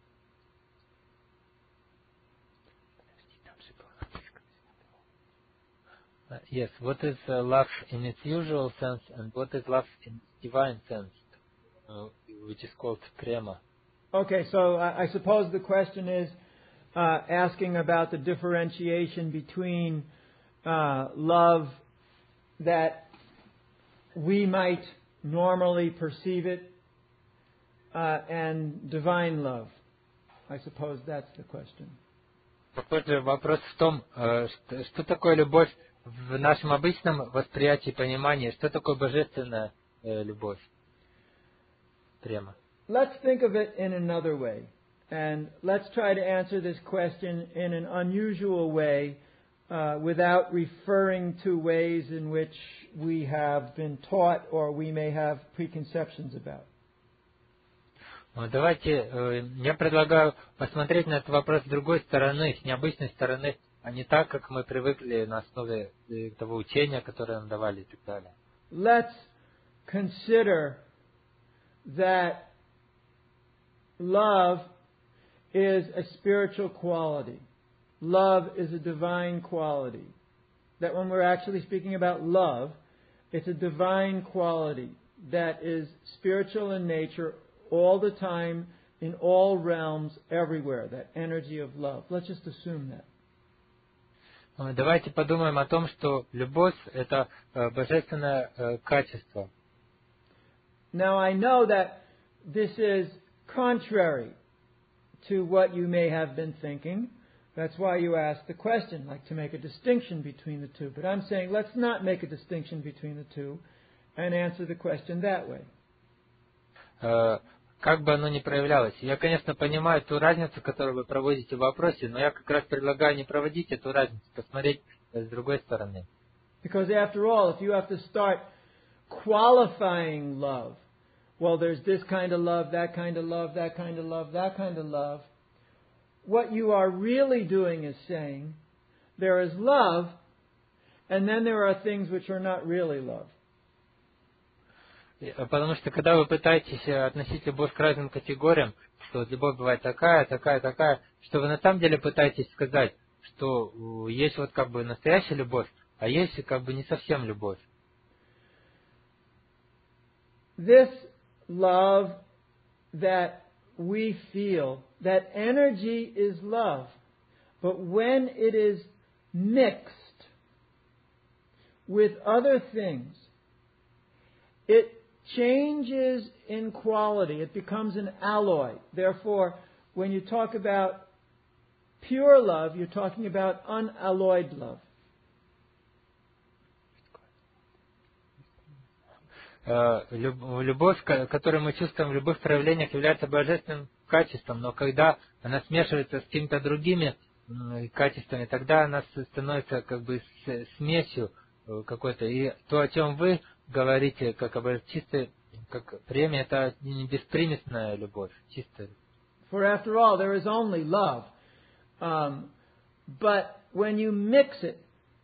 Uh, yes, what is uh, love in its usual sense, and what is love in its divine sense, uh, which is called prema? Okay, so I, I suppose the question is uh, asking about the differentiation between uh, love that we might normally perceive it uh, and divine love. I suppose that's the question. Похоже, вопрос в том, что, что такое любовь в нашем обычном восприятии, понимании, что такое божественная э, любовь? Према. Let's think of it in another way. And let's try to answer this question in an unusual way uh, without referring to ways in which we have been taught or we may have preconceptions about. Давайте, я предлагаю посмотреть на этот вопрос с другой стороны, с необычной стороны, а не так, как мы привыкли на основе того учения, которое нам давали и так далее. Let's consider that love is a spiritual quality. Love is a divine quality. That when we're actually speaking about love, it's a divine quality that is spiritual in nature all the time, in all realms, everywhere. That energy of love. Let's just assume that. Давайте подумаем о том, что любовь – это божественное качество. Now I know that this is contrary to what you may have been thinking. That's why you asked the question, like to make a distinction between the two. But I'm saying let's not make a distinction between the two and answer the question that way. Uh, как бы оно ни проявлялось. Я, конечно, понимаю ту разницу, которую вы проводите в вопросе, но я как раз предлагаю не проводить эту разницу, посмотреть с другой стороны. Because after all, if you have to start qualifying love, well, there's this kind of love, that kind of love, that kind of love, that kind of love. What you are really doing is saying there is love, and then there are things which are not really love. Потому что когда вы пытаетесь относить любовь к разным категориям, что любовь бывает такая, такая, такая, что вы на самом деле пытаетесь сказать, что есть вот как бы настоящая любовь, а есть как бы не совсем любовь. This love that we feel, that energy is love, but when it is mixed with other things, it changes in quality. It becomes an alloy. Therefore, when you talk about pure love, you're talking about unalloyed love. Любовь, которую мы чувствуем в любых проявлениях, является божественным качеством, но когда она смешивается с какими-то другими качествами, тогда она становится как бы смесью какой-то. И то, о чем вы говорите, как об чистой, как премия, это не беспримесная любовь, чистая. For after all, there is only love. Um, but when you mix it,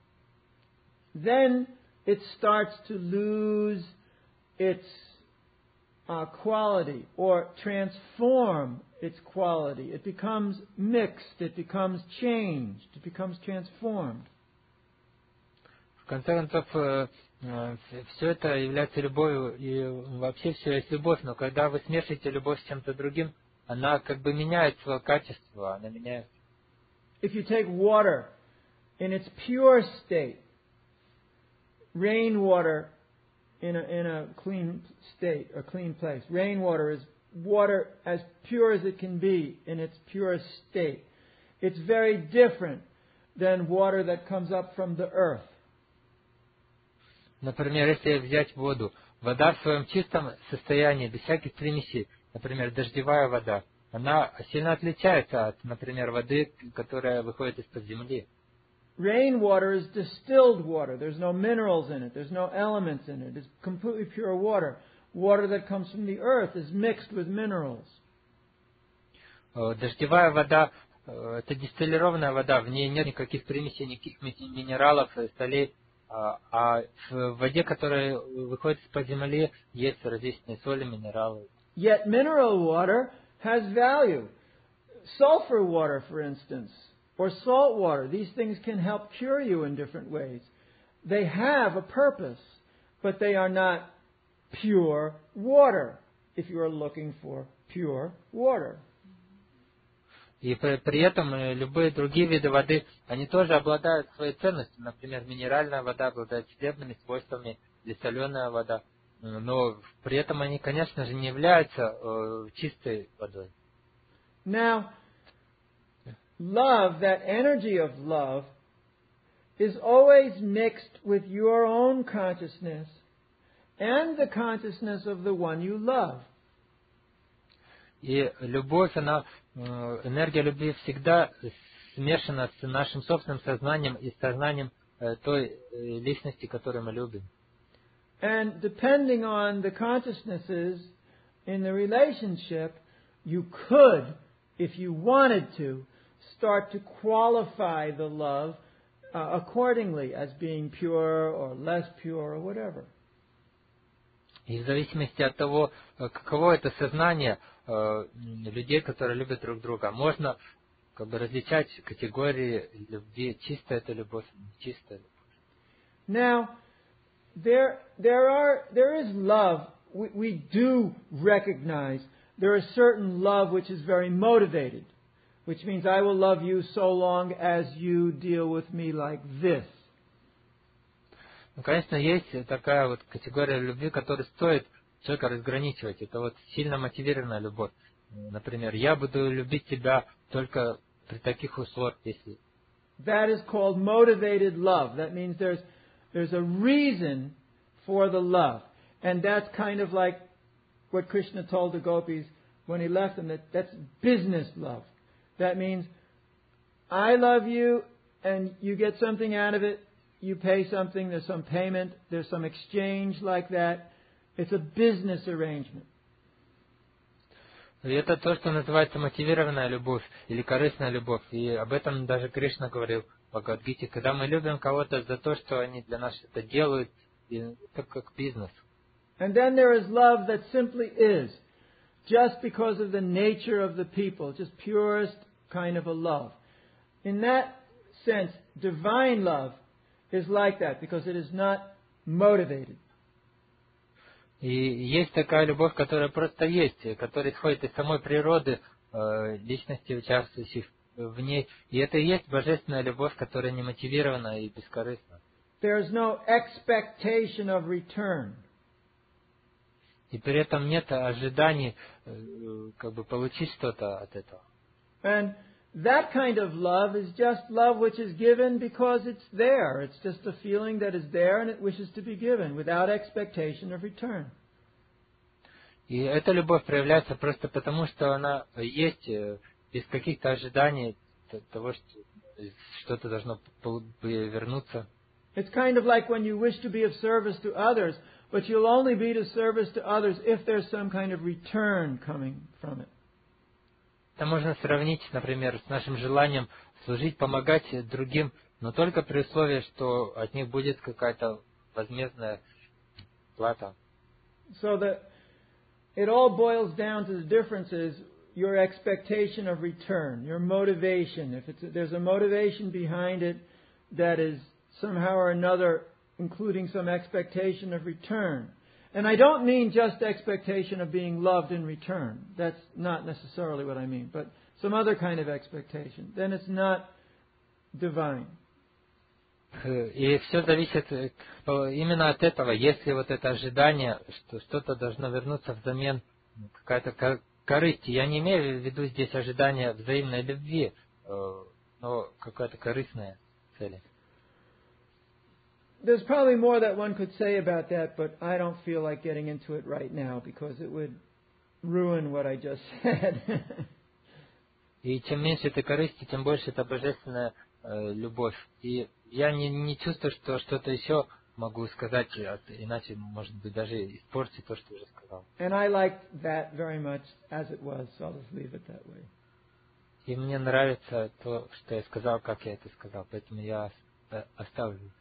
then it starts to lose its uh, quality or transform its quality. It becomes mixed, it becomes changed, it becomes transformed. В конце концов, все это является любовью, и вообще все есть любовь, но когда вы смешиваете любовь с чем-то другим, она как бы меняет свое качество, она меняет. If you take water in its pure state, rainwater in a, in a clean state, a clean place. Rainwater is water as pure as it can be in its purest state. It's very different than water that comes up from the earth. Например, если взять воду, вода в своем чистом состоянии, без всяких примесей, например, дождевая вода, она сильно отличается от, например, воды, которая выходит из-под земли. Rainwater is distilled water. There's no minerals in it. There's no elements in it. It's completely pure water. Water that comes from the earth is mixed with minerals. Дождевая вода – это дистиллированная вода, в ней нет никаких примесей, никаких минералов, солей. А в воде, которая выходит из-под земли, есть различные соли, минералы. Yet mineral water has value. Sulfur water, for instance, or salt water. These things can help cure you in different ways. They have a purpose, but they are not pure water, if you are looking for pure water. И при, при этом любые другие виды воды, они тоже обладают своей ценностью. Например, минеральная вода обладает целебными свойствами, или соленая вода. Но при этом они, конечно же, не являются э, чистой водой. Now, love, that energy of love, is always mixed with your own consciousness and the consciousness of the one you love. И любовь, она, энергия любви всегда смешана с нашим собственным сознанием и сознанием той личности, которую мы любим. And depending on the consciousnesses in the relationship, you could, if you wanted to, start to qualify the love uh, accordingly as being pure or less pure or whatever. И в зависимости от того, каково это сознание э, людей, которые любят друг друга, можно как бы различать категории любви, чистая это любовь, нечистая любовь. Now, there, there are, there is love. We, we do recognize there is certain love which is very motivated, which means I will love you so long as you deal with me like this. Ну, конечно, есть такая вот категория любви, которую стоит человека разграничивать. Это вот сильно мотивированная любовь. Например, я буду любить тебя только при таких условиях, если... That is called motivated love. That means there's, there's a reason for the love. And that's kind of like what Krishna told the gopis when he left them, that that's business love. That means I love you and you get something out of it. You pay something, there's some payment, there's some exchange like that. It's a business arrangement. И это то, что называется мотивированная любовь или корыстная любовь. И об этом даже Кришна говорил в Бхагавад-гите. Когда мы любим кого-то за то, что они для нас это делают, это как бизнес. And then there is love that simply is, just because of the nature of the people, just purest kind of a love. In that sense, divine love is like that, because it is not motivated. И есть такая любовь, которая просто есть, которая исходит из самой природы э, личности, участвующих в ней. И это и есть божественная любовь, которая не мотивирована и бескорыстна. There is no expectation of return. И при этом нет ожиданий э, как бы получить что-то от этого. And that kind of love is just love which is given because it's there. It's just a feeling that is there and it wishes to be given without expectation of return. И эта любовь проявляется просто потому, что она есть без каких-то ожиданий того, что что-то должно вернуться. It's kind of like when you wish to be of service to others, but you'll only be of service to others if there's some kind of return coming from it. Это можно сравнить, например, с нашим желанием служить, помогать другим, но только при условии, что от них будет какая-то возмездная плата. So that it all boils down to the differences, your expectation of return, your motivation. If it's, there's a motivation behind it that is somehow or another including some expectation of return. And I don't mean just expectation of being loved in return. That's not necessarily what I mean. But some other kind of expectation. Then it's not divine. И все зависит именно от этого. Если вот это ожидание, что что-то должно вернуться взамен, какая-то корысть. Я не имею в виду здесь ожидание взаимной любви, но какая-то корыстная цель. There's probably more that one could say about that, but I don't feel like getting into it right now because it would ruin what I just said. И чем меньше этой корысти, тем больше это божественная э, любовь. И я не, не чувствую, что что-то еще могу сказать, иначе, может быть, даже испортить то, что уже сказал. And I liked that very much as it was, so I'll just leave it that way. И мне нравится то, что я сказал, как я это сказал, поэтому я оставлю.